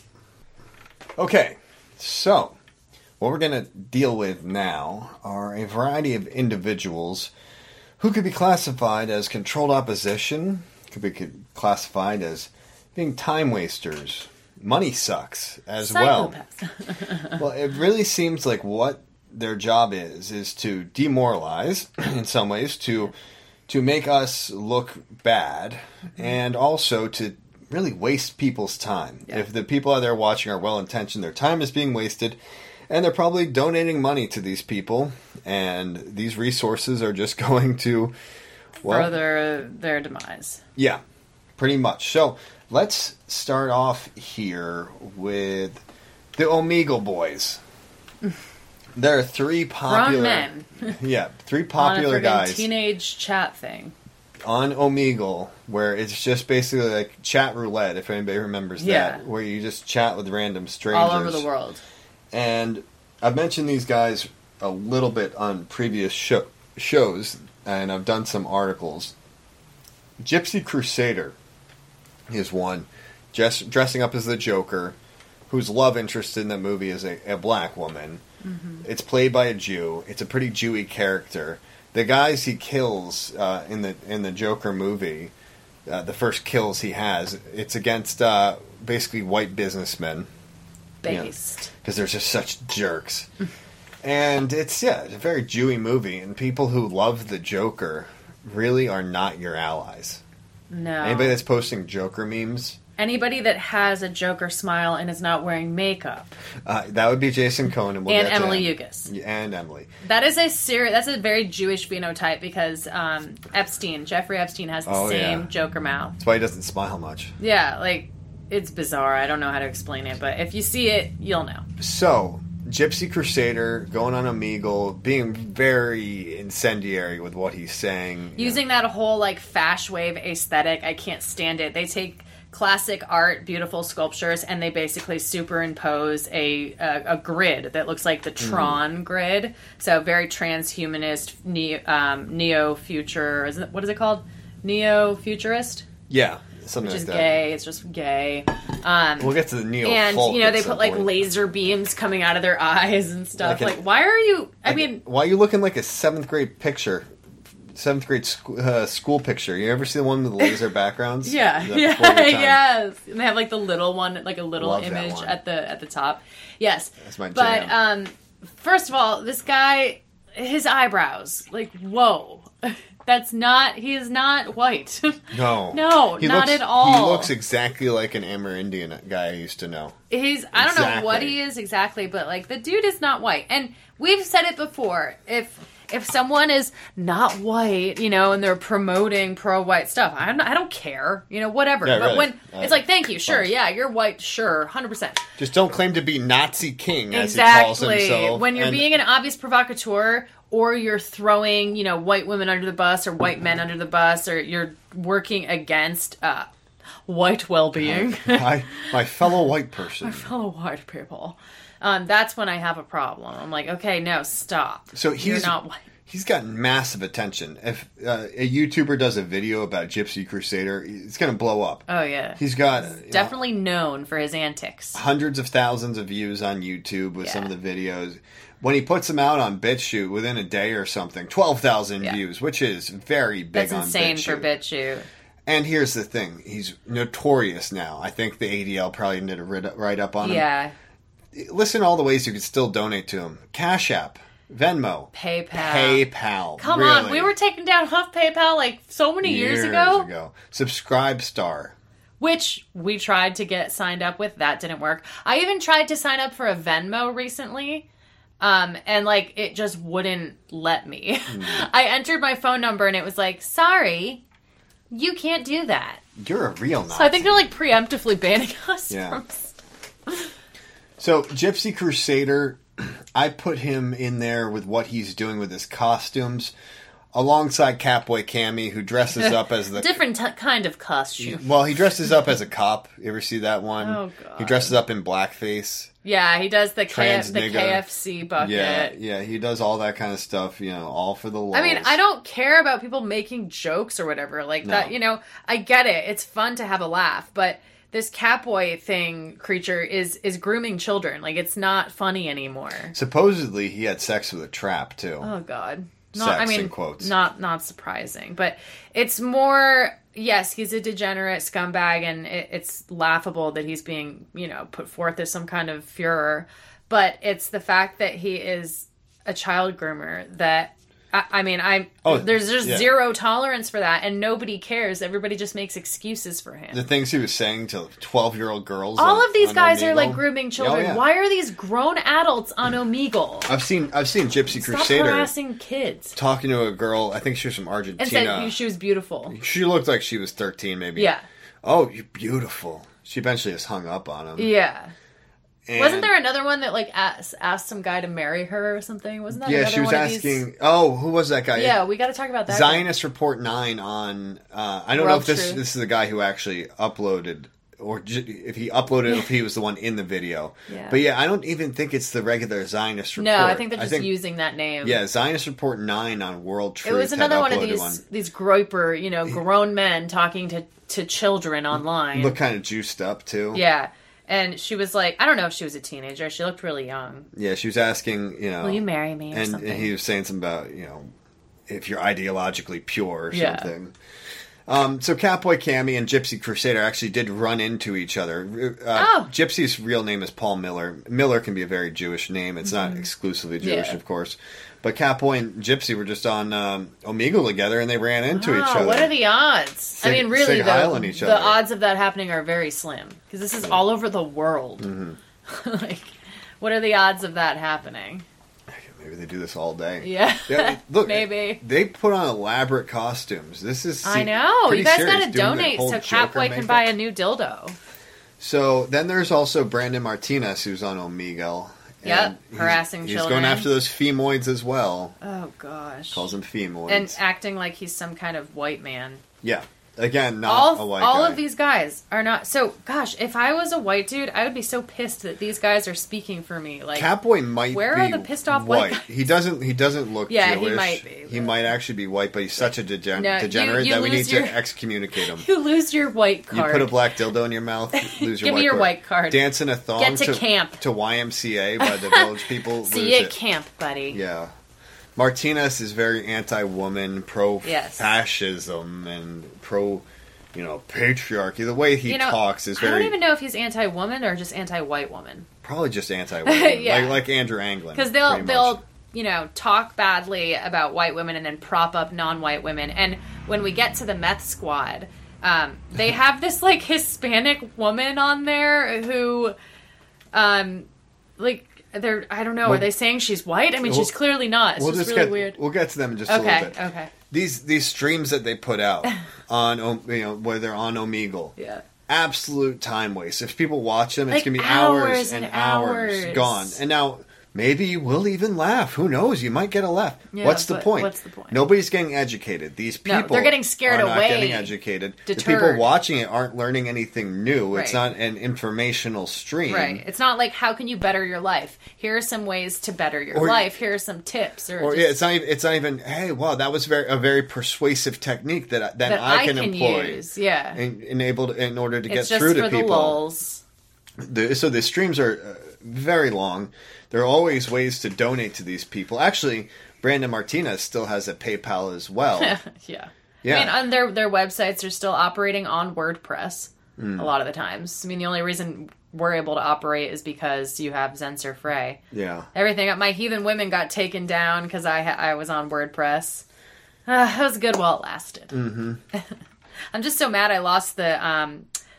Okay, so what we're going to deal with now are a variety of individuals who could be classified as controlled opposition, could be classified as being time wasters, money sucks as well. Well, it really seems like what their job is to demoralize, in some ways, to make us look bad, and also to really waste people's time. Yeah. If the people out there watching are well-intentioned, their time is being wasted, and they're probably donating money to these people, and these resources are just going to... further their demise. Yeah, pretty much. So, let's start off here with the Omegle Boys. There are three popular... men. Yeah, three popular guys. Teenage chat thing. On Omegle, where it's just basically like chat roulette, if anybody remembers that, where you just chat with random strangers. All over the world. And I've mentioned these guys a little bit on previous shows, and I've done some articles. Gypsy Crusader is one, just dressing up as the Joker, whose love interest in the movie is a black woman. Mm-hmm. It's played by a Jew. It's a pretty Jewy character. The guys he kills in the Joker movie, the first kills he has, it's against basically white businessmen. Based. Because they're just such jerks. And it's a very Jewy movie, and people who love the Joker really are not your allies. No. Anybody that's posting Joker memes... Anybody that has a Joker smile and is not wearing makeup. That would be Jason Cohen. And Emily Yugas. And Emily. That is that's a very Jewish phenotype because Jeffrey Epstein has the same Joker mouth. That's why he doesn't smile much. Yeah, like, it's bizarre. I don't know how to explain it, but if you see it, you'll know. So, Gypsy Crusader going on Omegle, being very incendiary with what he's saying. Using that whole, like, fash wave aesthetic. I can't stand it. They take classic art, beautiful sculptures, and they basically superimpose a grid that looks like the Tron grid. So very transhumanist, neo-future. What is it called? Neo-futurist? Yeah. Something which is like gay. It's just gay. We'll get to the neo and folk they put like laser beams coming out of their eyes and stuff. Like why are you? Why are you looking like a 7th grade picture? 7th grade school picture. You ever see the one with the laser backgrounds? Yeah. Yes. And they have like the little one, like a little Love image at the top. Yes. That's my jam. But first of all, this guy, his eyebrows, like whoa. He is not white. No. Not at all. He looks exactly like an Amerindian guy I used to know. I don't know what he is exactly, but like the dude is not white. And we've said it before. If someone is not white, and they're promoting pro-white stuff, I don't care, whatever. Yeah, but really. when it's like, thank you, sure, yeah, you're white, sure, 100%. Just don't claim to be Nazi king, as he calls himself. When you're being an obvious provocateur, or you're throwing, white women under the bus, or white men under the bus, or you're working against white well-being. My fellow white person. My fellow white people. That's when I have a problem. I'm like, okay, no, stop. So you're not white. He's gotten massive attention. If a YouTuber does a video about Gypsy Crusader, it's going to blow up. Oh, yeah. He's got... definitely known for his antics. Hundreds of thousands of views on YouTube with some of the videos. When he puts them out on BitChute within a day or something, 12,000 views, which is very big on BitChute. That's insane for BitChute. And here's the thing. He's notorious now. I think the ADL probably did a write-up on him. Yeah. Listen to all the ways you could still donate to him. Cash App. Venmo. PayPal. Come really. on. We were taking down Huff PayPal like so many years ago. Subscribestar. Which we tried to get signed up with. That didn't work. I even tried to sign up for a Venmo recently. And like it just wouldn't let me. I entered my phone number and it was like, sorry, you can't do that. You're a real Nazi. So I think they're like preemptively banning us from... So Gypsy Crusader, I put him in there with what he's doing with his costumes, alongside Catboy Cammy, who dresses up as the... different kind of costume. Well, he dresses up as a cop. You ever see that one? Oh, God. He dresses up in blackface. Yeah, he does the KFC bucket. Yeah, he does all that kind of stuff, all for the lulz. I mean, I don't care about people making jokes or whatever like that, I get it. It's fun to have a laugh, but this Catboy creature is grooming children. Like, it's not funny anymore. Supposedly, he had sex with a trap, too. Oh, God. In quotes. Not surprising. But it's more... Yes, he's a degenerate scumbag, and it's laughable that he's being, put forth as some kind of furor. But it's the fact that he is a child groomer that, there's just zero tolerance for that, and nobody cares. Everybody just makes excuses for him. The things he was saying to 12-year-old girls. All of these guys are like grooming children. Oh, yeah. Why are these grown adults on Omegle? I've seen Gypsy Crusader harassing kids, talking to a girl. I think she was from Argentina, and said she was beautiful. She looked like she was 13, maybe. Yeah. Oh, you're beautiful. She eventually just hung up on him. Yeah. And wasn't there another one that like asked some guy to marry her or something? Wasn't that? Yeah, she was asking. Oh, who was that guy? Yeah, we got to talk about that. Zionist Report 9 on. I don't know if this is the guy who actually uploaded, or if he uploaded, if he was the one in the video. Yeah. But yeah, I don't even think it's the regular Zionist Report. No, I think they're just using that name. Yeah, Zionist Report 9 on World Truth. It was another one of these groyper, grown men talking to children online. Look kind of juiced up too. Yeah. And she was like, I don't know if she was a teenager. She looked really young. Yeah, she was asking, will you marry me or something? And he was saying something about, if you're ideologically pure or something. So Catboy Cammy and Gypsy Crusader actually did run into each other. Gypsy's real name is Paul Miller. Miller can be a very Jewish name. It's not exclusively Jewish, of course. But Catboy and Gypsy were just on Omegle together, and they ran into each other. What are the odds? Really, the odds of that happening are very slim. Because this is all over the world. Mm-hmm. What are the odds of that happening? Maybe they do this all day. Yeah. Look, maybe. They put on elaborate costumes. This is I know. You guys got to donate so Catboy can buy a new dildo. So then there's also Brandon Martinez, who's on Omegle. Yep, harassing children. He's going after those femoids as well. Oh, gosh. Calls them femoids. And acting like he's some kind of white man. Yeah. Again, not a white guy. All of these guys are not... So, gosh, if I was a white dude, I would be so pissed that these guys are speaking for me. Like, Catboy might where be are the pissed off white guys? He doesn't look yeah, Jewish. He might be. He might actually be white, but he's such a degenerate you that we need to excommunicate him. You lose your white card. You put a black dildo in your mouth, lose your Give me your white card. Dance in a thong. Get to camp. To YMCA by the village people. See you at camp, buddy. Yeah. Martinez is very anti-woman, pro-fascism, and pro... patriarchy. The way he talks is very... I don't even know if he's anti-woman or just anti-white woman. Probably just anti-woman. Yeah. like Andrew Anglin. Because they'll talk badly about white women and then prop up non-white women. And when we get to the meth squad, they have this, like, Hispanic woman on there who, I don't know, are they saying she's white? I mean, she's clearly not. It's just really weird. We'll get to them in just a little bit. Okay. These streams that they put out on, where they're on Omegle. Yeah. Absolute time waste. If people watch them, it's going to be hours and hours gone. And now, maybe you will even laugh. Who knows? You might get a laugh. Yeah, What's the point? What's the point? Nobody's getting educated. These people they're getting scared are not away. Getting educated. Deterred. The people watching it aren't learning anything new. Right. It's not an informational stream. Right. It's not like, how can you better your life? Here are some ways to better your life. Here are some tips. It's not even. Hey, wow, that was a very persuasive technique that I can employ. Use. Yeah. In order to get just through to for people. The lulz. So the streams are very long. There are always ways to donate to these people. Actually, Brandon Martinez still has a PayPal as well. Yeah. Yeah. I mean, their websites are still operating on WordPress a lot of the times. I mean, the only reason we're able to operate is because you have Zenser Frey. Yeah. Everything. My Heathen Women got taken down because I was on WordPress. It was good while it lasted. Mm-hmm. I'm just so mad I lost the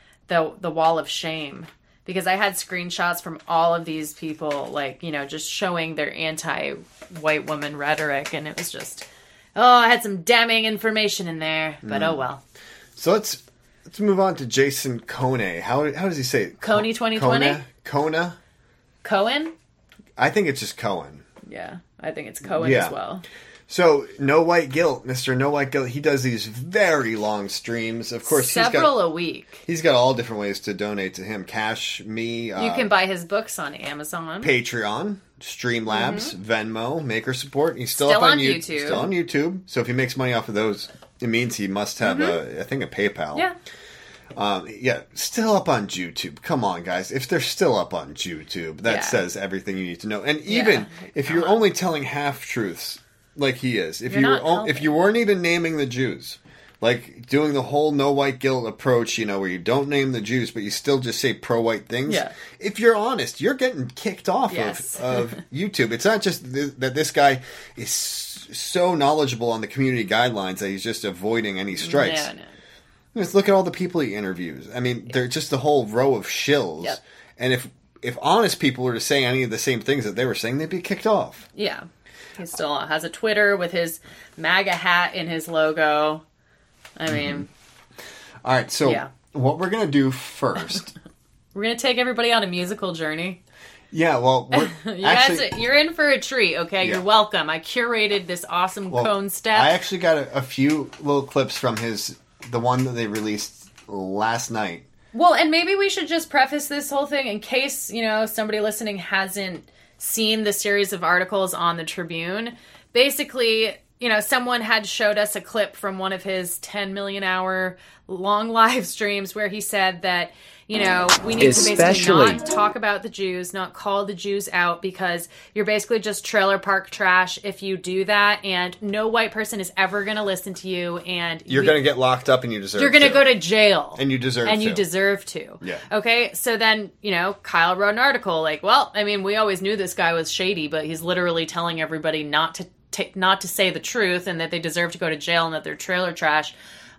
Wall of Shame. Because I had screenshots from all of these people, like, just showing their anti-white woman rhetoric. And it was just, I had some damning information in there. But oh well. So let's move on to Jason Kone. How does he say it? Coney 2020? Kona? Cohen? I think it's just Cohen. Yeah, I think it's Cohen as well. So, No White Guilt, Mr. No White Guilt, he does these very long streams. Of course, several a week. He's got all different ways to donate to him. Cash Me. You can buy his books on Amazon. Patreon, Streamlabs, Venmo, Maker Support. He's still up on YouTube. Still on YouTube. So if he makes money off of those, it means he must have, a PayPal. Yeah. Still up on YouTube. Come on, guys. If they're still up on YouTube, that says everything you need to know. And even if you're only telling half-truths, like he is. If you weren't even naming the Jews, like doing the whole No White Guilt approach, where you don't name the Jews, but you still just say pro-white things. Yeah. If you're honest, you're getting kicked off of YouTube. It's not just that this guy is so knowledgeable on the community guidelines that he's just avoiding any strikes. No. Just look at all the people he interviews. I mean, they're just a whole row of shills. Yep. And if honest people were to say any of the same things that they were saying, they'd be kicked off. Yeah. He still has a Twitter with his MAGA hat in his logo. I mean... All right, so what we're going to do first... We're going to take everybody on a musical journey. Yeah, well... You're in for a treat, okay? Yeah. You're welcome. I curated this awesome cone step. I actually got a few little clips from the one that they released last night. Well, and maybe we should just preface this whole thing in case, somebody listening hasn't seen the series of articles on the Tribune. Basically, someone had showed us a clip from one of his 10 million hour long live streams where he said that, we need to basically not talk about the Jews, not call the Jews out, because you're basically just trailer park trash if you do that, and no white person is ever going to listen to you, and you're going to get locked up, and you deserve to. You're going to go to jail. And you deserve to. And you deserve to. Yeah. Okay, so then, Kyle wrote an article like, well, I mean, we always knew this guy was shady, but he's literally telling everybody not to say the truth, and that they deserve to go to jail, and that they're trailer trash.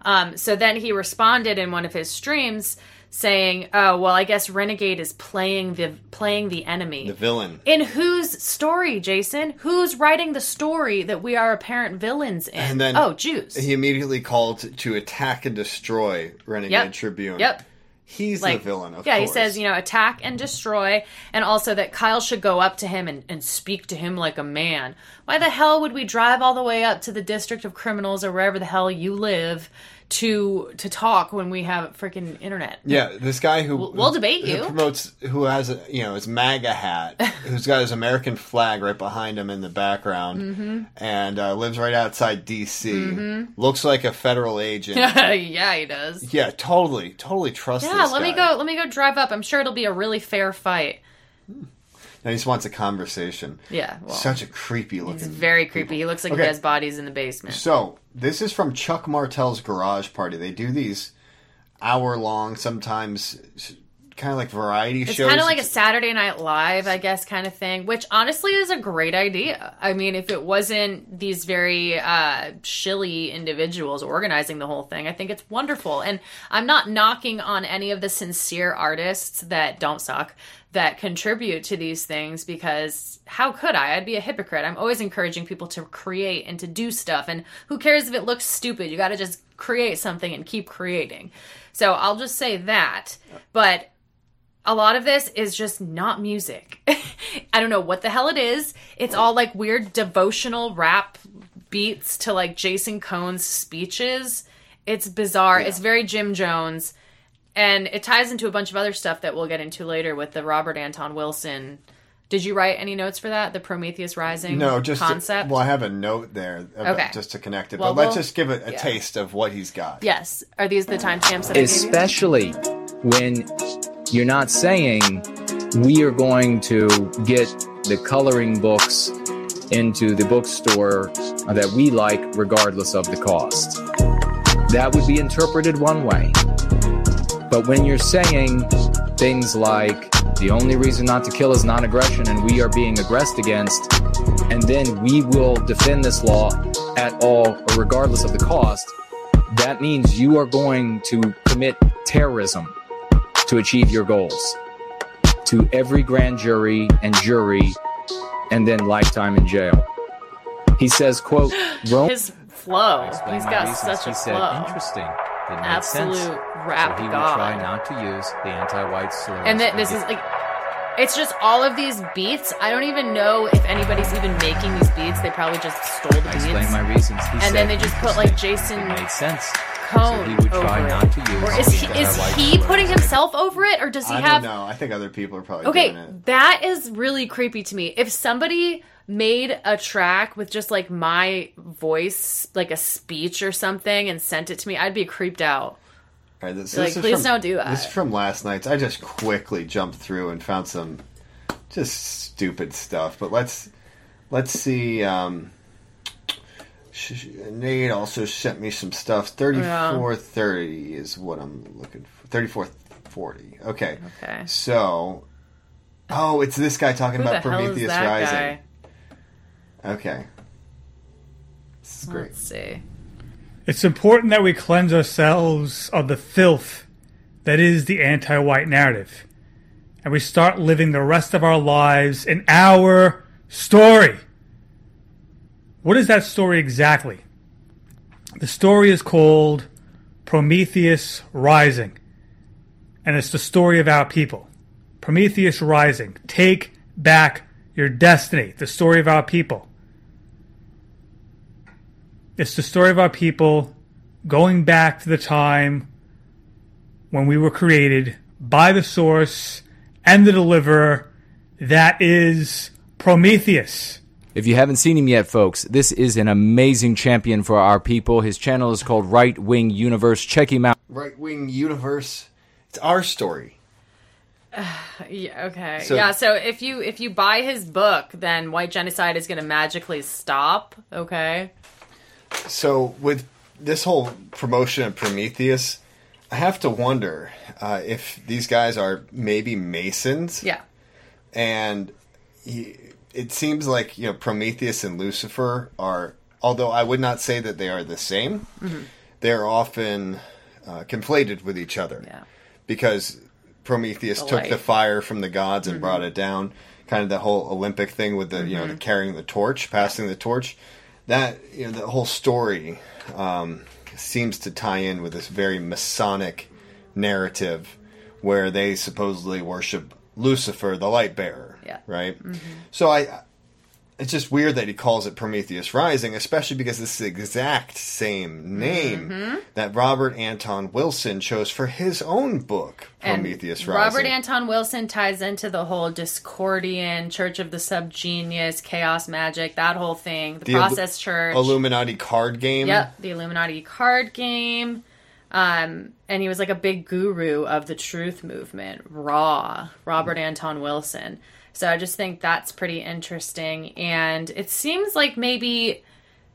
So then he responded in one of his streams saying, oh, well, I guess Renegade is playing the enemy. The villain. In whose story, Jason? Who's writing the story that we are apparent villains in? And then Jews. He immediately called to attack and destroy Renegade Tribune. Yep. He's the villain, of course. Yeah, he says, attack and destroy, and also that Kyle should go up to him and speak to him like a man. Why the hell would we drive all the way up to the District of Criminals or wherever the hell you live to talk when we have freaking internet? Yeah, this guy we'll debate you. Who has his MAGA hat, who's got his American flag right behind him in the background, and lives right outside D.C. Looks like a federal agent. Yeah, he does. Yeah, totally trust. Yeah, let me go drive up. I'm sure it'll be a really fair fight. Now he just wants a conversation. Yeah, such a creepy looking. He's very creepy. He looks like he has bodies in the basement. So this is from Chuck Martell's Garage Party. They do these hour-long, sometimes kind of like variety shows. It's kind of like a Saturday Night Live, I guess, kind of thing, which honestly is a great idea. I mean, if it wasn't these very shilly individuals organizing the whole thing, I think it's wonderful. And I'm not knocking on any of the sincere artists that don't suck that contribute to these things, because how could I? I'd be a hypocrite. I'm always encouraging people to create and to do stuff, and who cares if it looks stupid? You got to just create something and keep creating. So I'll just say that. But a lot of this is just not music. I don't know what the hell it is. It's all like weird devotional rap beats to like Jason Cohn's speeches. It's bizarre. Yeah. It's very Jim Jones. And it ties into a bunch of other stuff that we'll get into later with the Robert Anton Wilson. Did you write any notes for that? The Prometheus Rising concept? I have a note there just to connect it. Well, but let's just give it a taste of what he's got. Yes. Are these the timestamps that I gave you? Especially when you're not saying we are going to get the coloring books into the bookstore that we like regardless of the cost. That would be interpreted one way. But when you're saying things like the only reason not to kill is non-aggression and we are being aggressed against, and then we will defend this law at all or regardless of the cost, that means you are going to commit terrorism to achieve your goals. To every grand jury and jury, and then lifetime in jail. He says, quote, his flow. He's got such a flow. Interesting. Absolute rap so he god. Would try not to use the anti-white slurs. And this is like, it's just all of these beats. I don't even know if anybody's even making these beats. They probably just stole the beats. I explained my reasons. And then they just put like Jason. It makes sense. Cone so he would try over not to use. Or is he putting himself over it, or does he have? I don't know. I think other people are probably doing it. That is really creepy to me. If somebody made a track with just like my voice, like a speech or something, and sent it to me, I'd be creeped out. All right, this please don't do that. This is from last night's. I just quickly jumped through and found some just stupid stuff. But let's see. Nate also sent me some stuff. 3430 is what I'm looking for. 3440. Okay. So, it's this guy talking about Prometheus Rising. Guy? Okay. This is great. Let's see. It's important that we cleanse ourselves of the filth that is the anti-white narrative, and we start living the rest of our lives in our story. What is that story exactly? The story is called Prometheus Rising, and it's the story of our people. Prometheus Rising. Take back your destiny. The story of our people. It's the story of our people going back to the time when we were created by the source and the deliverer, that is Prometheus. If you haven't seen him yet, folks, this is an amazing champion for our people. His channel is called Right Wing Universe. Check him out. Right Wing Universe. It's our story. Yeah, okay. So if you buy his book, then white genocide is going to magically stop. Okay. So with this whole promotion of Prometheus, I have to wonder if these guys are maybe Masons. Yeah. And it seems like Prometheus and Lucifer are, although I would not say that they are the same, they're often conflated with each other. Yeah. Because Prometheus took the fire from the gods and brought it down. Kind of the whole Olympic thing with the the carrying the torch, passing the torch. That the whole story seems to tie in with this very Masonic narrative. where they supposedly worship Lucifer, the light bearer. Yeah. Right? Mm-hmm. So it's just weird that he calls it Prometheus Rising, especially because this is the exact same name that Robert Anton Wilson chose for his own book, Prometheus Rising. Robert Anton Wilson ties into the whole Discordian, Church of the Subgenius, Chaos Magic, that whole thing, the Process Church. Illuminati card game. Yep, the Illuminati card game. And he was like a big guru of the truth movement, Robert Anton Wilson. So I just think that's pretty interesting. And it seems like maybe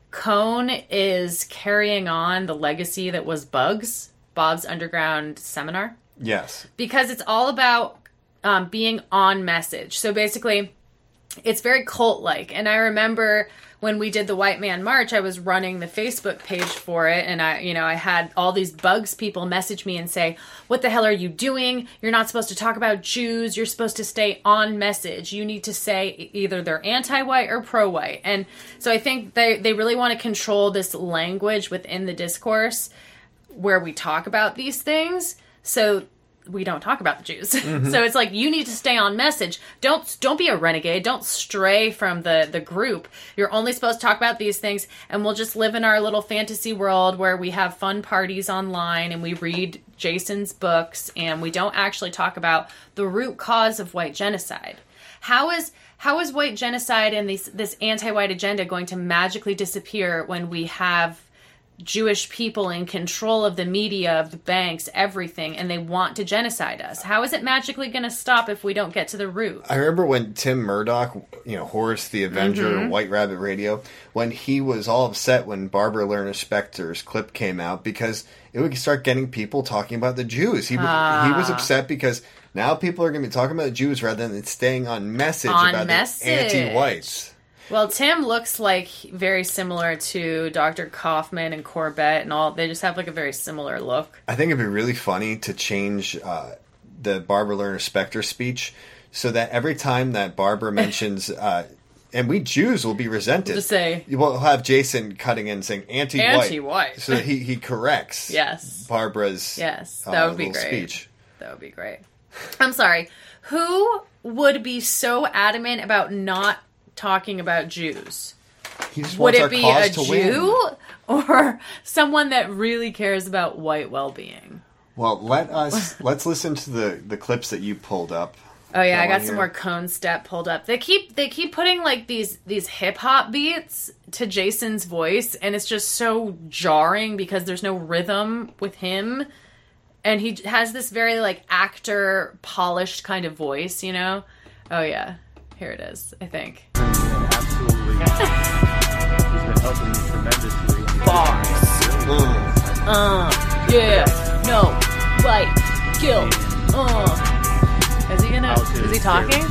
Cone is carrying on the legacy that was Bob's Underground Seminar. Yes. Because it's all about being on message. So basically, it's very cult-like. And I remember when we did the White Man March, I was running the Facebook page for it, and I had all these bugs people message me and say, "What the hell are you doing? You're not supposed to talk about Jews. You're supposed to stay on message. You need to say either they're anti-white or pro-white." And so I think they really want to control this language within the discourse where we talk about these things. So we don't talk about the Jews. Mm-hmm. So it's like, you need to stay on message. Don't be a renegade. Don't stray from the group. You're only supposed to talk about these things, and we'll just live in our little fantasy world where we have fun parties online and we read Jason's books, and we don't actually talk about the root cause of white genocide. How is white genocide and this anti-white agenda going to magically disappear when we have Jewish people in control of the media, of the banks, everything, and they want to genocide us? How is it magically going to stop if we don't get to the root? I remember when Tim Murdoch, Horus the Avenger, White Rabbit Radio, when he was all upset when Barbara Lerner Specter's clip came out because it would start getting people talking about the Jews. He was upset because now people are going to be talking about the Jews rather than staying on message about the anti-whites. Well, Tim looks like very similar to Dr. Kaufman and Corbett and all. They just have like a very similar look. I think it'd be really funny to change the Barbara Lerner Specter speech so that every time that Barbara mentions, and we Jews will be resented. Just say, we'll have Jason cutting in saying anti-white. Anti-white. So he corrects Barbara's that would be great. Speech. That would be great. I'm sorry. Who would be so adamant about not talking about Jews? Would it be a Jew or someone that really cares about white well-being? Well, let's listen to the clips that you pulled up. Oh yeah, I got some more Cone Step pulled up. They keep putting like these hip hop beats to Jason's voice, and it's just so jarring because there's no rhythm with him, and he has this very like actor polished kind of voice, Oh yeah, here it is. I think. Absolutely. He's been helping me tremendously. Bars. Yeah. No. Right. Kill. Is he talking?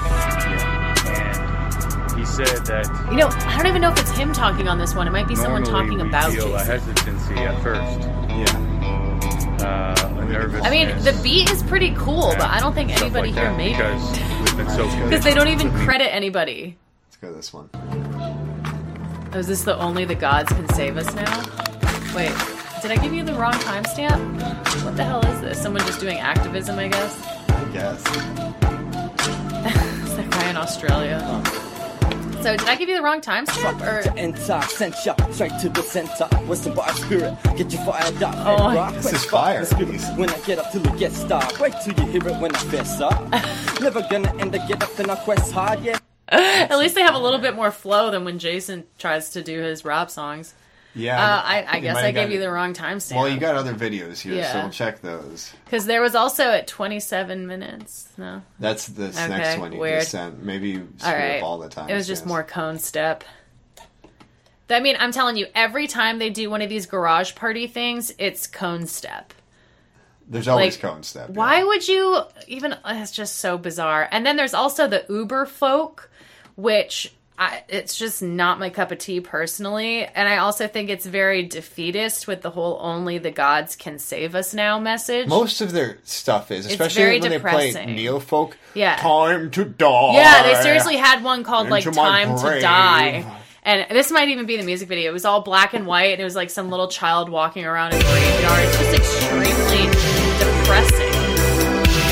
And he said that. I don't even know if it's him talking on this one. It might be someone talking about Jason. Jason. A hesitancy at first. Yeah. A nervousness. I mean, the beat is pretty cool, but I don't think anybody here made it. Because they don't even credit anybody. Let's go this one. Oh, is this the only the gods can save us now? Wait, did I give you the wrong timestamp? What the hell is this? Someone just doing activism, I guess? I guess. It's that guy in Australia. So, did I give you the wrong timestamp? Or straight to the center. What's the bar spirit? Get you fired up. Oh, this is fire. When I get up till it gets started. Wait till you hear it when I fess up. Never gonna end up get up then I quest hard, yeah. At least they have a little bit more flow than when Jason tries to do his rap songs. Yeah. I guess I gave you the wrong timestamp. Well, you got other videos here, so we'll check those. Because there was also at 27 minutes. No? That's this next one you just sent. Maybe you screw up all the time. It was just more Cone Step. I mean, I'm telling you, every time they do one of these garage party things, it's Cone Step. There's always Cone Step. Yeah. Why would you even... It's just so bizarre. And then there's also the Uber folk, which... it's just not my cup of tea personally, and I also think it's very defeatist with the whole "only the gods can save us now" message. Most of their stuff is, especially when depressing. They play neo-folk. Yeah, time to die. Yeah, they seriously had one called like "Time to Die," and this might even be the music video. It was all black and white, and it was like some little child walking around a graveyard. It's just extremely depressing.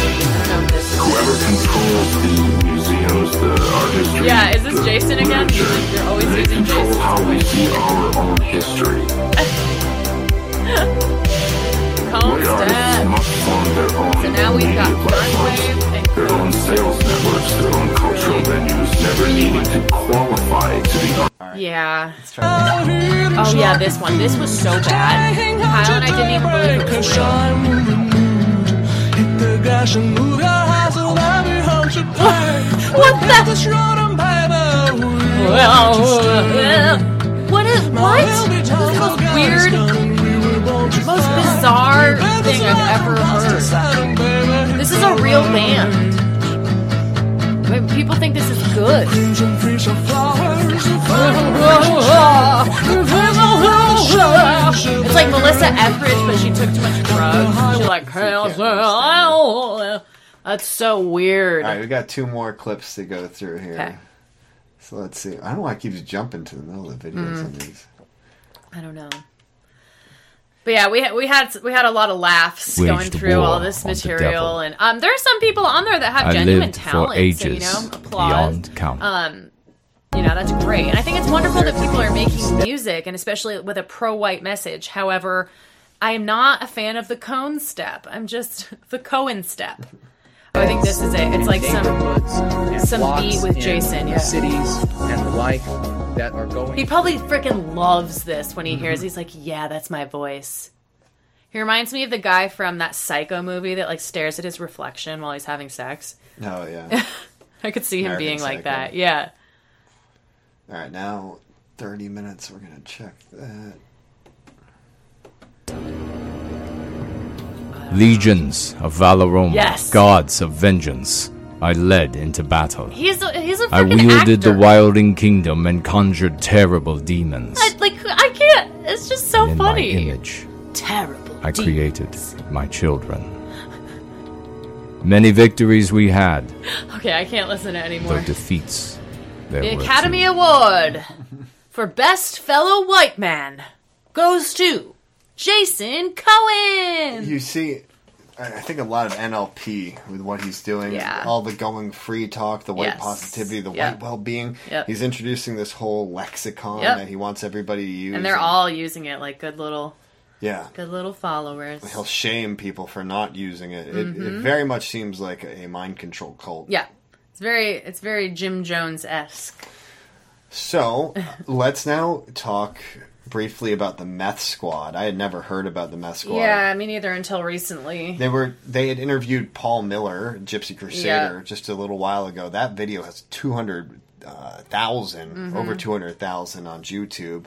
So now we've got Runwave and their own sales networks, their own cultural venues, never needing to qualify to be. Yeah. Oh yeah, this one. This was so bad. Kyle and I didn't even believe it was real. What the? What is what? This is the most weird, most bizarre thing I've ever heard. This is a real band. People think this is good. It's like Melissa Etheridge, but she took too much drugs. She's like, that's so weird. All right, we got 2 more clips to go through here. Okay. So let's see. I don't know why I keep jumping to the middle of the videos on these. I don't know. But yeah, we had a lot of laughs going through all this material, and there are some people on there that have genuine talent. So, applause. That's great, and I think it's wonderful that people are making music, and especially with a pro-white message. However, I am not a fan of the cone step. I'm just the Cohen step. I think this is it. It's like some beat with Jason. Yeah. Cities and the like that are going. He probably freaking loves this when he hears. He's like, "Yeah, that's my voice." He reminds me of the guy from that Psycho movie that like stares at his reflection while he's having sex. Oh yeah. I could see him American being like Psycho. that. Yeah. All right, now 30 minutes. We're gonna check that. Legions of Valorum, Yes. gods of vengeance, I led into battle. He's a I freaking wielded actor. the wilding kingdom and conjured terrible demons. I can't. It's just so In my funny. image, Terrible. I created my children. Many victories we had, Okay, I can't listen to it anymore. though defeats there The were Academy Award for Best Fellow White Man goes to Jason Cohen. You see, I think a lot of NLP with what he's doing. Yeah. All the going free talk, the white Yes. positivity, the Yep. white well-being. Yep. He's introducing this whole lexicon Yep. that he wants everybody to use. And they're all using it like good little followers. He'll shame people for not using it. It Mhm. very much seems like a mind control cult. Yeah. It's very Jim Jones-esque. So, let's now talk briefly about the Meth Squad. I had never heard about the Meth Squad. Yeah, me neither until recently. They had interviewed Paul Miller, Gypsy Crusader, just a little while ago. That video has 200,000, Mhm. over 200,000 on YouTube.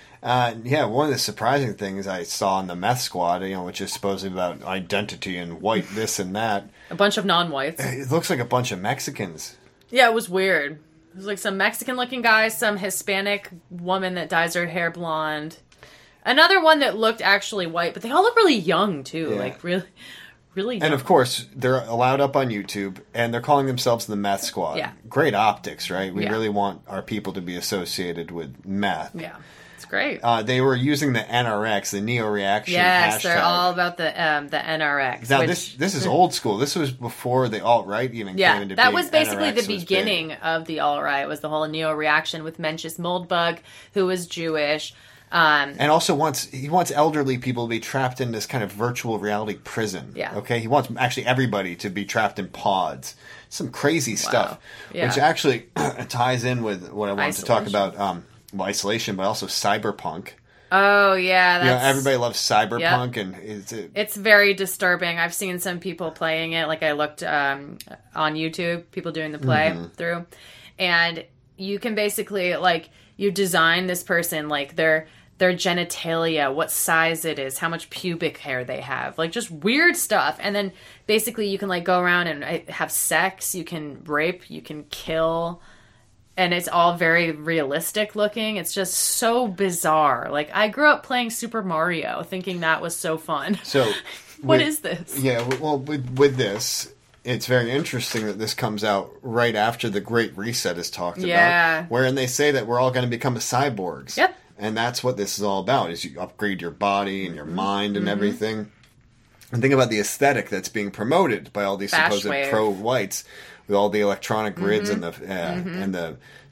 One of the surprising things I saw in the Meth Squad, which is supposedly about identity and white this and that. A bunch of non-whites. It looks like a bunch of Mexicans. Yeah, it was weird. It was like some Mexican-looking guy, some Hispanic woman that dyes her hair blonde. Another one that looked actually white, but they all look really young, too. Yeah. Like, really, really young. And of course, they're allowed up on YouTube, and they're calling themselves the Meth Squad. Yeah. Great optics, right? We Yeah. really want our people to be associated with meth. Yeah, it's great. They were using the NRX, the neo-reaction Yes, hashtag. they're all about the NRX. Now, which, this is old school. This was before the alt-right even came yeah, into that being. was basically NRX the was beginning of the alt-right, was the whole neo-reaction with Mencius Moldbug, who was Jewish. And also he wants elderly people to be trapped in this kind of virtual reality prison. Yeah. Okay? He wants actually everybody to be trapped in pods. Some crazy stuff. Yeah. Which actually ties in with what I wanted to talk Isolation. about, isolation, but also cyberpunk. Oh, yeah. That's, Everybody loves cyberpunk, and it's very disturbing. I've seen some people playing it. Like I looked on YouTube, people doing the play through, and you can basically you design this person like their genitalia, what size it is, how much pubic hair they have, like just weird stuff. And then basically you can go around and have sex, you can rape, you can kill. And it's all very realistic looking. It's just so bizarre. Like, I grew up playing Super Mario thinking that was so fun. So, what is this? Yeah, well, with this, it's very interesting that this comes out right after the Great Reset is talked Yeah. about, wherein they say that we're all going to become cyborgs. Yep. And that's what this is all about, is you upgrade your body and your mind and everything. And think about the aesthetic that's being promoted by all these Bash supposed wave. pro-whites with all the electronic grids and the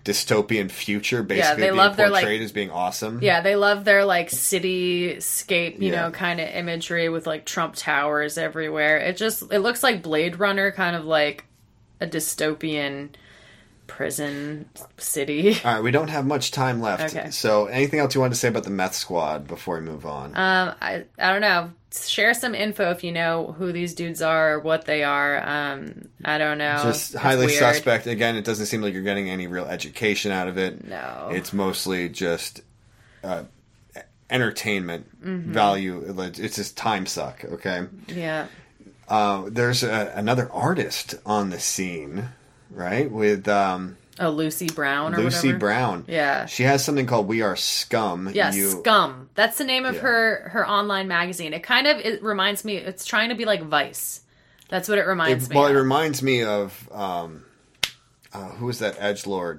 dystopian future, basically they being love their, portrayed as being awesome. Yeah, they love their like cityscape, you know, kind of imagery with like Trump Towers everywhere. It looks like Blade Runner, kind of like a dystopian prison city. All right, we don't have much time left. Okay. So anything else you want to say about the Meth Squad before we move on? I don't know. Share some info if you know who these dudes are or what they are. I don't know. Just highly suspect. Again, it doesn't seem like you're getting any real education out of it. No. It's mostly just entertainment value. It's just time suck, okay? Yeah. There's another artist on the scene, right? With Lucy Brown or Lucy whatever. Brown. Yeah. She has something called We Are Scum. Yeah, Scum. That's the name of her online magazine. It reminds me, it's trying to be like Vice. That's what it reminds me Well, of. it reminds me of, who is that edgelord?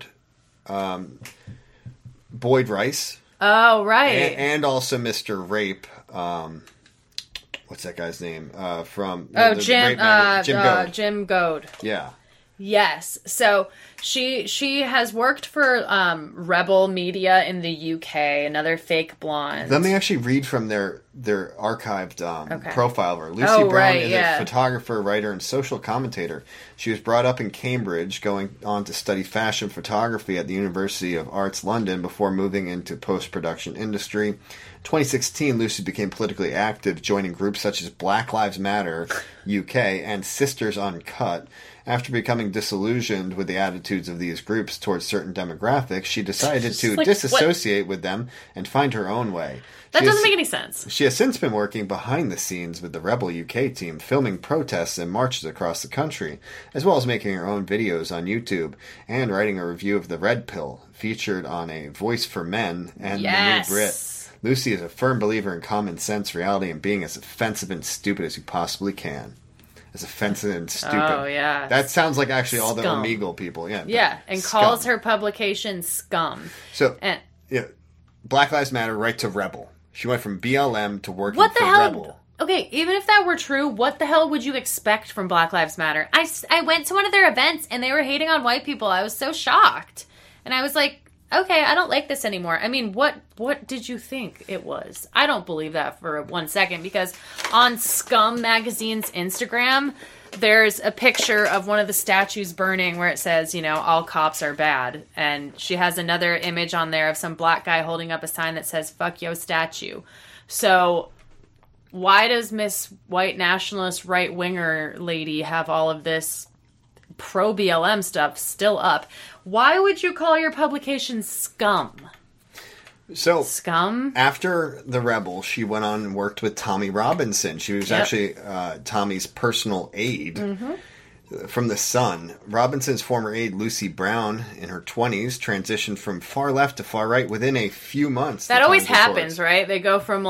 Boyd Rice. Oh, right. And also Mr. Rape. What's that guy's name? From Jim Goad. Jim Goad. Yeah. Yes. So she has worked for Rebel Media in the UK, another fake blonde. Let me actually read from their archived profile of her. Lucy Brown is a photographer, writer, and social commentator. She was brought up in Cambridge, going on to study fashion photography at the University of Arts London before moving into post-production industry. In 2016, Lucy became politically active, joining groups such as Black Lives Matter UK and Sisters Uncut. After becoming disillusioned with the attitudes of these groups towards certain demographics, she decided to disassociate with them and find her own way. That doesn't make any sense. She has since been working behind the scenes with the Rebel UK team, filming protests and marches across the country, as well as making her own videos on YouTube and writing a review of The Red Pill, featured on A Voice for Men and The New Brit. Lucy is a firm believer in common sense, reality, and being as offensive and stupid as you possibly can. As offensive and stupid. Oh, yeah. That sounds like actually all the Scum. Omegle people. Yeah. Yeah, and Scum. calls her publication Scum. So, Black Lives Matter, right to Rebel. She went from BLM to working What the for hell? Rebel. Okay, even if that were true, what the hell would you expect from Black Lives Matter? I went to one of their events and they were hating on white people. I was so shocked. And I was like, okay, I don't like this anymore. I mean, what did you think it was? I don't believe that for 1 second, because on Scum Magazine's Instagram, there's a picture of one of the statues burning where it says, all cops are bad. And she has another image on there of some black guy holding up a sign that says, fuck yo statue. So why does Miss White Nationalist right-winger lady have all of this pro-BLM stuff still up? Why would you call your publication Scum? So, Scum? After The Rebel, she went on and worked with Tommy Robinson. She was actually Tommy's personal aide from The Sun. Robinson's former aide, Lucy Brown, in her 20s, transitioned from far left to far right within a few months. That always happens, right? They go from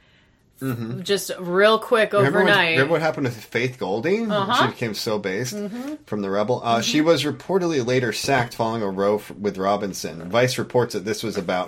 just real quick overnight. Remember what happened with Faith Goldie? She became so based from The Rebel. She was reportedly later sacked following a row with Robinson. Vice reports that this was about,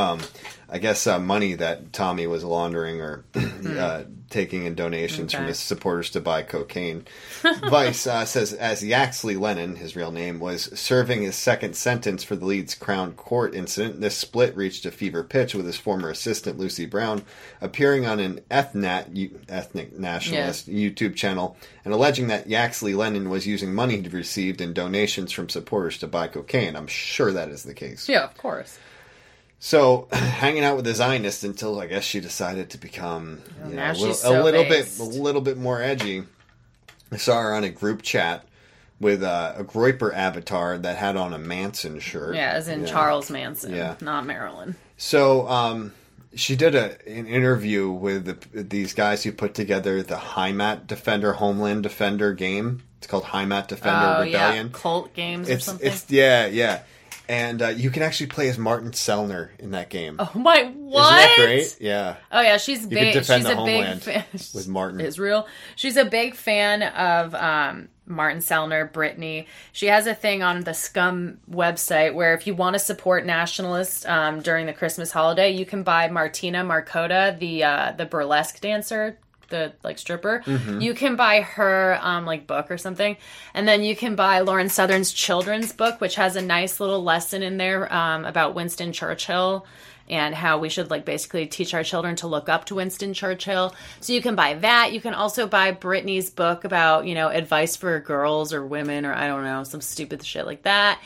money that Tommy was laundering or taking in donations from his supporters to buy cocaine. Vice says as Yaxley Lennon, his real name, was serving his second sentence for the Leeds Crown Court incident, this split reached a fever pitch with his former assistant Lucy Brown appearing on an ethnic nationalist YouTube channel and alleging that Yaxley Lennon was using money he'd received in donations from supporters to buy cocaine. I'm sure that is the case. Yeah, of course. So, hanging out with the Zionists until I guess she decided to become a little bit more edgy. I saw her on a group chat with a Groyper avatar that had on a Manson shirt. Yeah, as in Charles Manson, not Marilyn. So, she did an interview with these guys who put together the Heimat Defender, Homeland Defender game. It's called Heimat Defender Rebellion. Yeah. Cult games or something. Yeah. And you can actually play as Martin Sellner in that game. Oh my, what? Isn't that great? Yeah. Oh yeah, she's big. She's a big fan with Martin. Israel. She's a big fan of Martin Sellner, Brittany. She has a thing on the Scum website where if you want to support nationalists during the Christmas holiday, you can buy Martina Markota, the burlesque dancer the like stripper, Mhm. you can buy her like book or something, and then you can buy Lauren Southern's children's book, which has a nice little lesson in there about Winston Churchill and how we should like basically teach our children to look up to Winston Churchill. So you can buy that. You can also buy Brittany's book about, you know, advice for girls or women or I don't know, some stupid shit like that.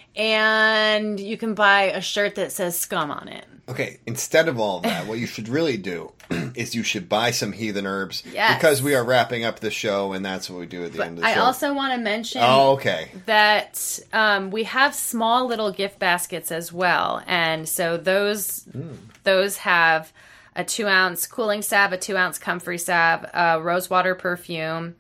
And you can buy a shirt that says scum on it. Okay, instead of all of that, what you should really do is you should buy some Heathen Herbs. Yes. Because we are wrapping up the show, and that's what we do at the end of the I show. also want to mention that we have small little gift baskets as well. And so those have a 2-ounce cooling salve, a 2-ounce comfrey salve, a rosewater perfume,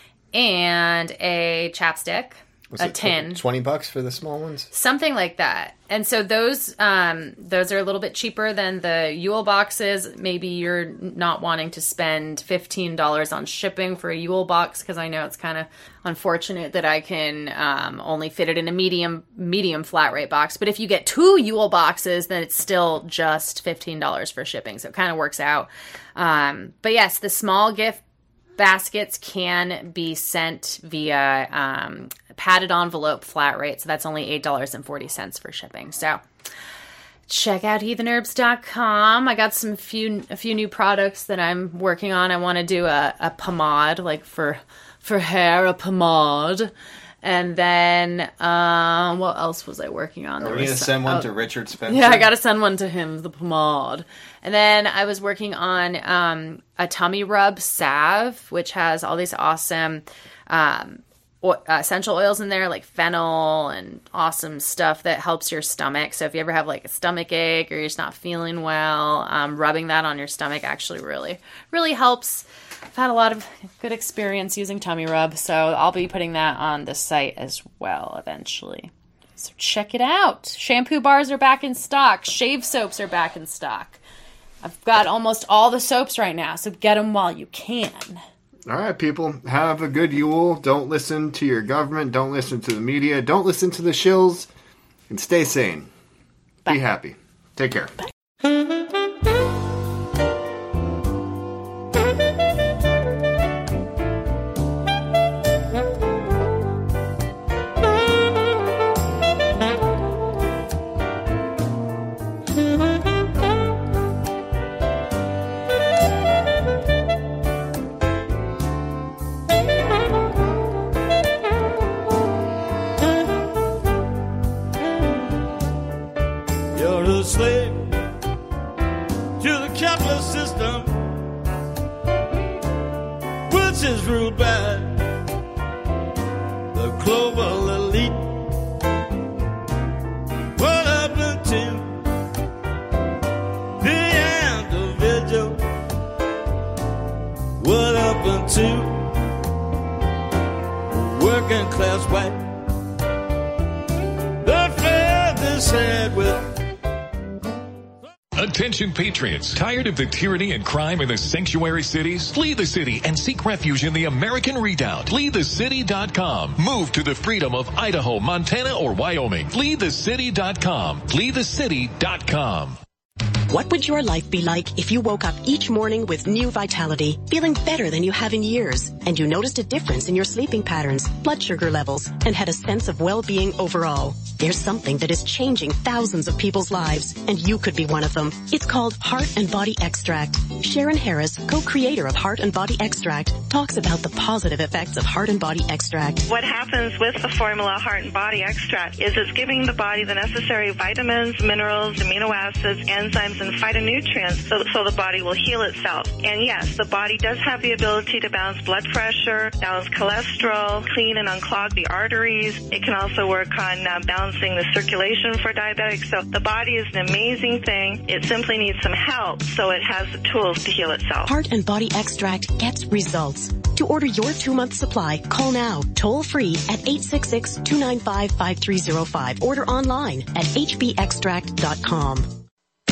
and a chapstick. Was a it tin. $20 for the small ones? Something like that. And so those are a little bit cheaper than the Yule boxes. Maybe you're not wanting to spend $15 on shipping for a Yule box, because I know it's kind of unfortunate that I can only fit it in a medium flat rate box. But if you get 2 Yule boxes, then it's still just $15 for shipping. So it kind of works out. But yes, the small gift baskets can be sent via padded envelope flat rate, so that's only $8.40 for shipping. So check out heathenherbs.com. I got a few new products that I'm working on. I want to do a pomade, like for hair, a pomade. And then what else was I working on? Are we going to send one to Richard Spencer? Yeah, I got to send one to him, the pomade. And then I was working on a tummy rub salve, which has all these awesome essential oils in there, like fennel and awesome stuff that helps your stomach. So if you ever have like a stomach ache or you're just not feeling well, rubbing that on your stomach actually really, really helps. I've had a lot of good experience using tummy rub, so I'll be putting that on the site as well eventually. So check it out. Shampoo bars are back in stock. Shave soaps are back in stock. I've got almost all the soaps right now, so get them while you can. All right, people. Have a good Yule. Don't listen to your government. Don't listen to the media. Don't listen to the shills. And stay sane. Bye. Be happy. Take care. Bye. Attention patriots, tired of the tyranny and crime in the sanctuary cities? Flee the city and seek refuge in the American Redoubt. FleeTheCity.com. Move to the freedom of Idaho, Montana, or Wyoming. FleeTheCity.com. FleeTheCity.com. What would your life be like if you woke up each morning with new vitality, feeling better than you have in years, and you noticed a difference in your sleeping patterns, blood sugar levels, and had a sense of well-being overall? There's something that is changing thousands of people's lives, and you could be one of them. It's called Heart and Body Extract. Sharon Harris, co-creator of Heart and Body Extract, talks about the positive effects of Heart and Body Extract. What happens with the formula Heart and Body Extract is it's giving the body the necessary vitamins, minerals, amino acids, enzymes, and phytonutrients so the body will heal itself. And yes, the body does have the ability to balance blood pressure, balance cholesterol, clean and unclog the arteries. It can also work on balancing the circulation for diabetics. So the body is an amazing thing. It simply needs some help so it has the tools to heal itself. Heart and Body Extract gets results. To order your 2-month supply, call now, toll free at 866-295-5305. Order online at hbextract.com.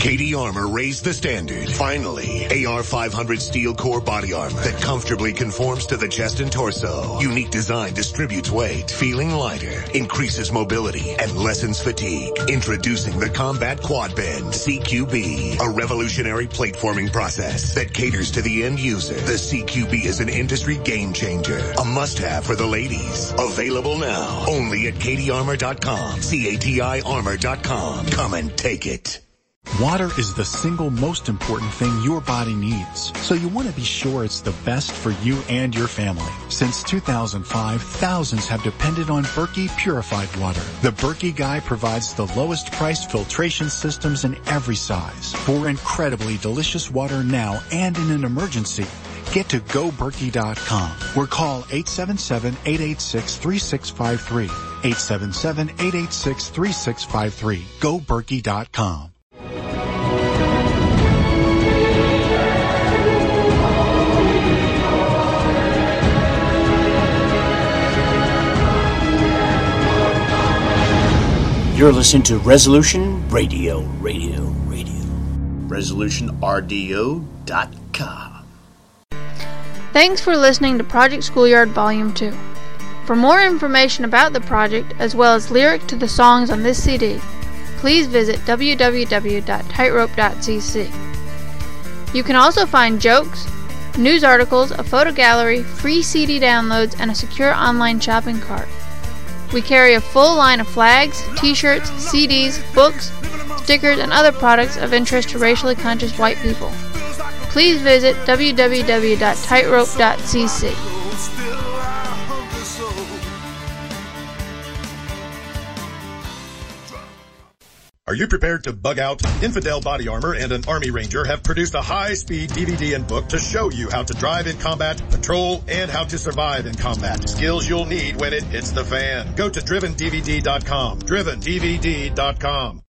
Katie Armor raised the standard. Finally, AR-500 steel core body armor that comfortably conforms to the chest and torso. Unique design distributes weight, feeling lighter, increases mobility, and lessens fatigue. Introducing the Combat Quad Bend CQB, a revolutionary plate forming process that caters to the end user. The CQB is an industry game changer, a must-have for the ladies. Available now, only at KatieArmor.com. CATIArmor.com. Come and take it. Water is the single most important thing your body needs, so you want to be sure it's the best for you and your family. Since 2005, thousands have depended on Berkey purified water. The Berkey Guy provides the lowest priced filtration systems in every size. For incredibly delicious water now and in an emergency, get to GoBerkey.com or call 877-886-3653. 877-886-3653. GoBerkey.com. You're listening to Resolution Radio. ResolutionRDO.com. Thanks for listening to Project Schoolyard Volume 2. For more information about the project, as well as lyrics to the songs on this CD, please visit www.tightrope.cc. You can also find jokes, news articles, a photo gallery, free CD downloads, and a secure online shopping cart. We carry a full line of flags, t-shirts, CDs, books, stickers, and other products of interest to racially conscious white people. Please visit www.tightrope.cc. Are you prepared to bug out? Infidel Body Armor and an Army Ranger have produced a high-speed DVD and book to show you how to drive in combat, patrol, and how to survive in combat. Skills you'll need when it hits the fan. Go to DrivenDVD.com. DrivenDVD.com.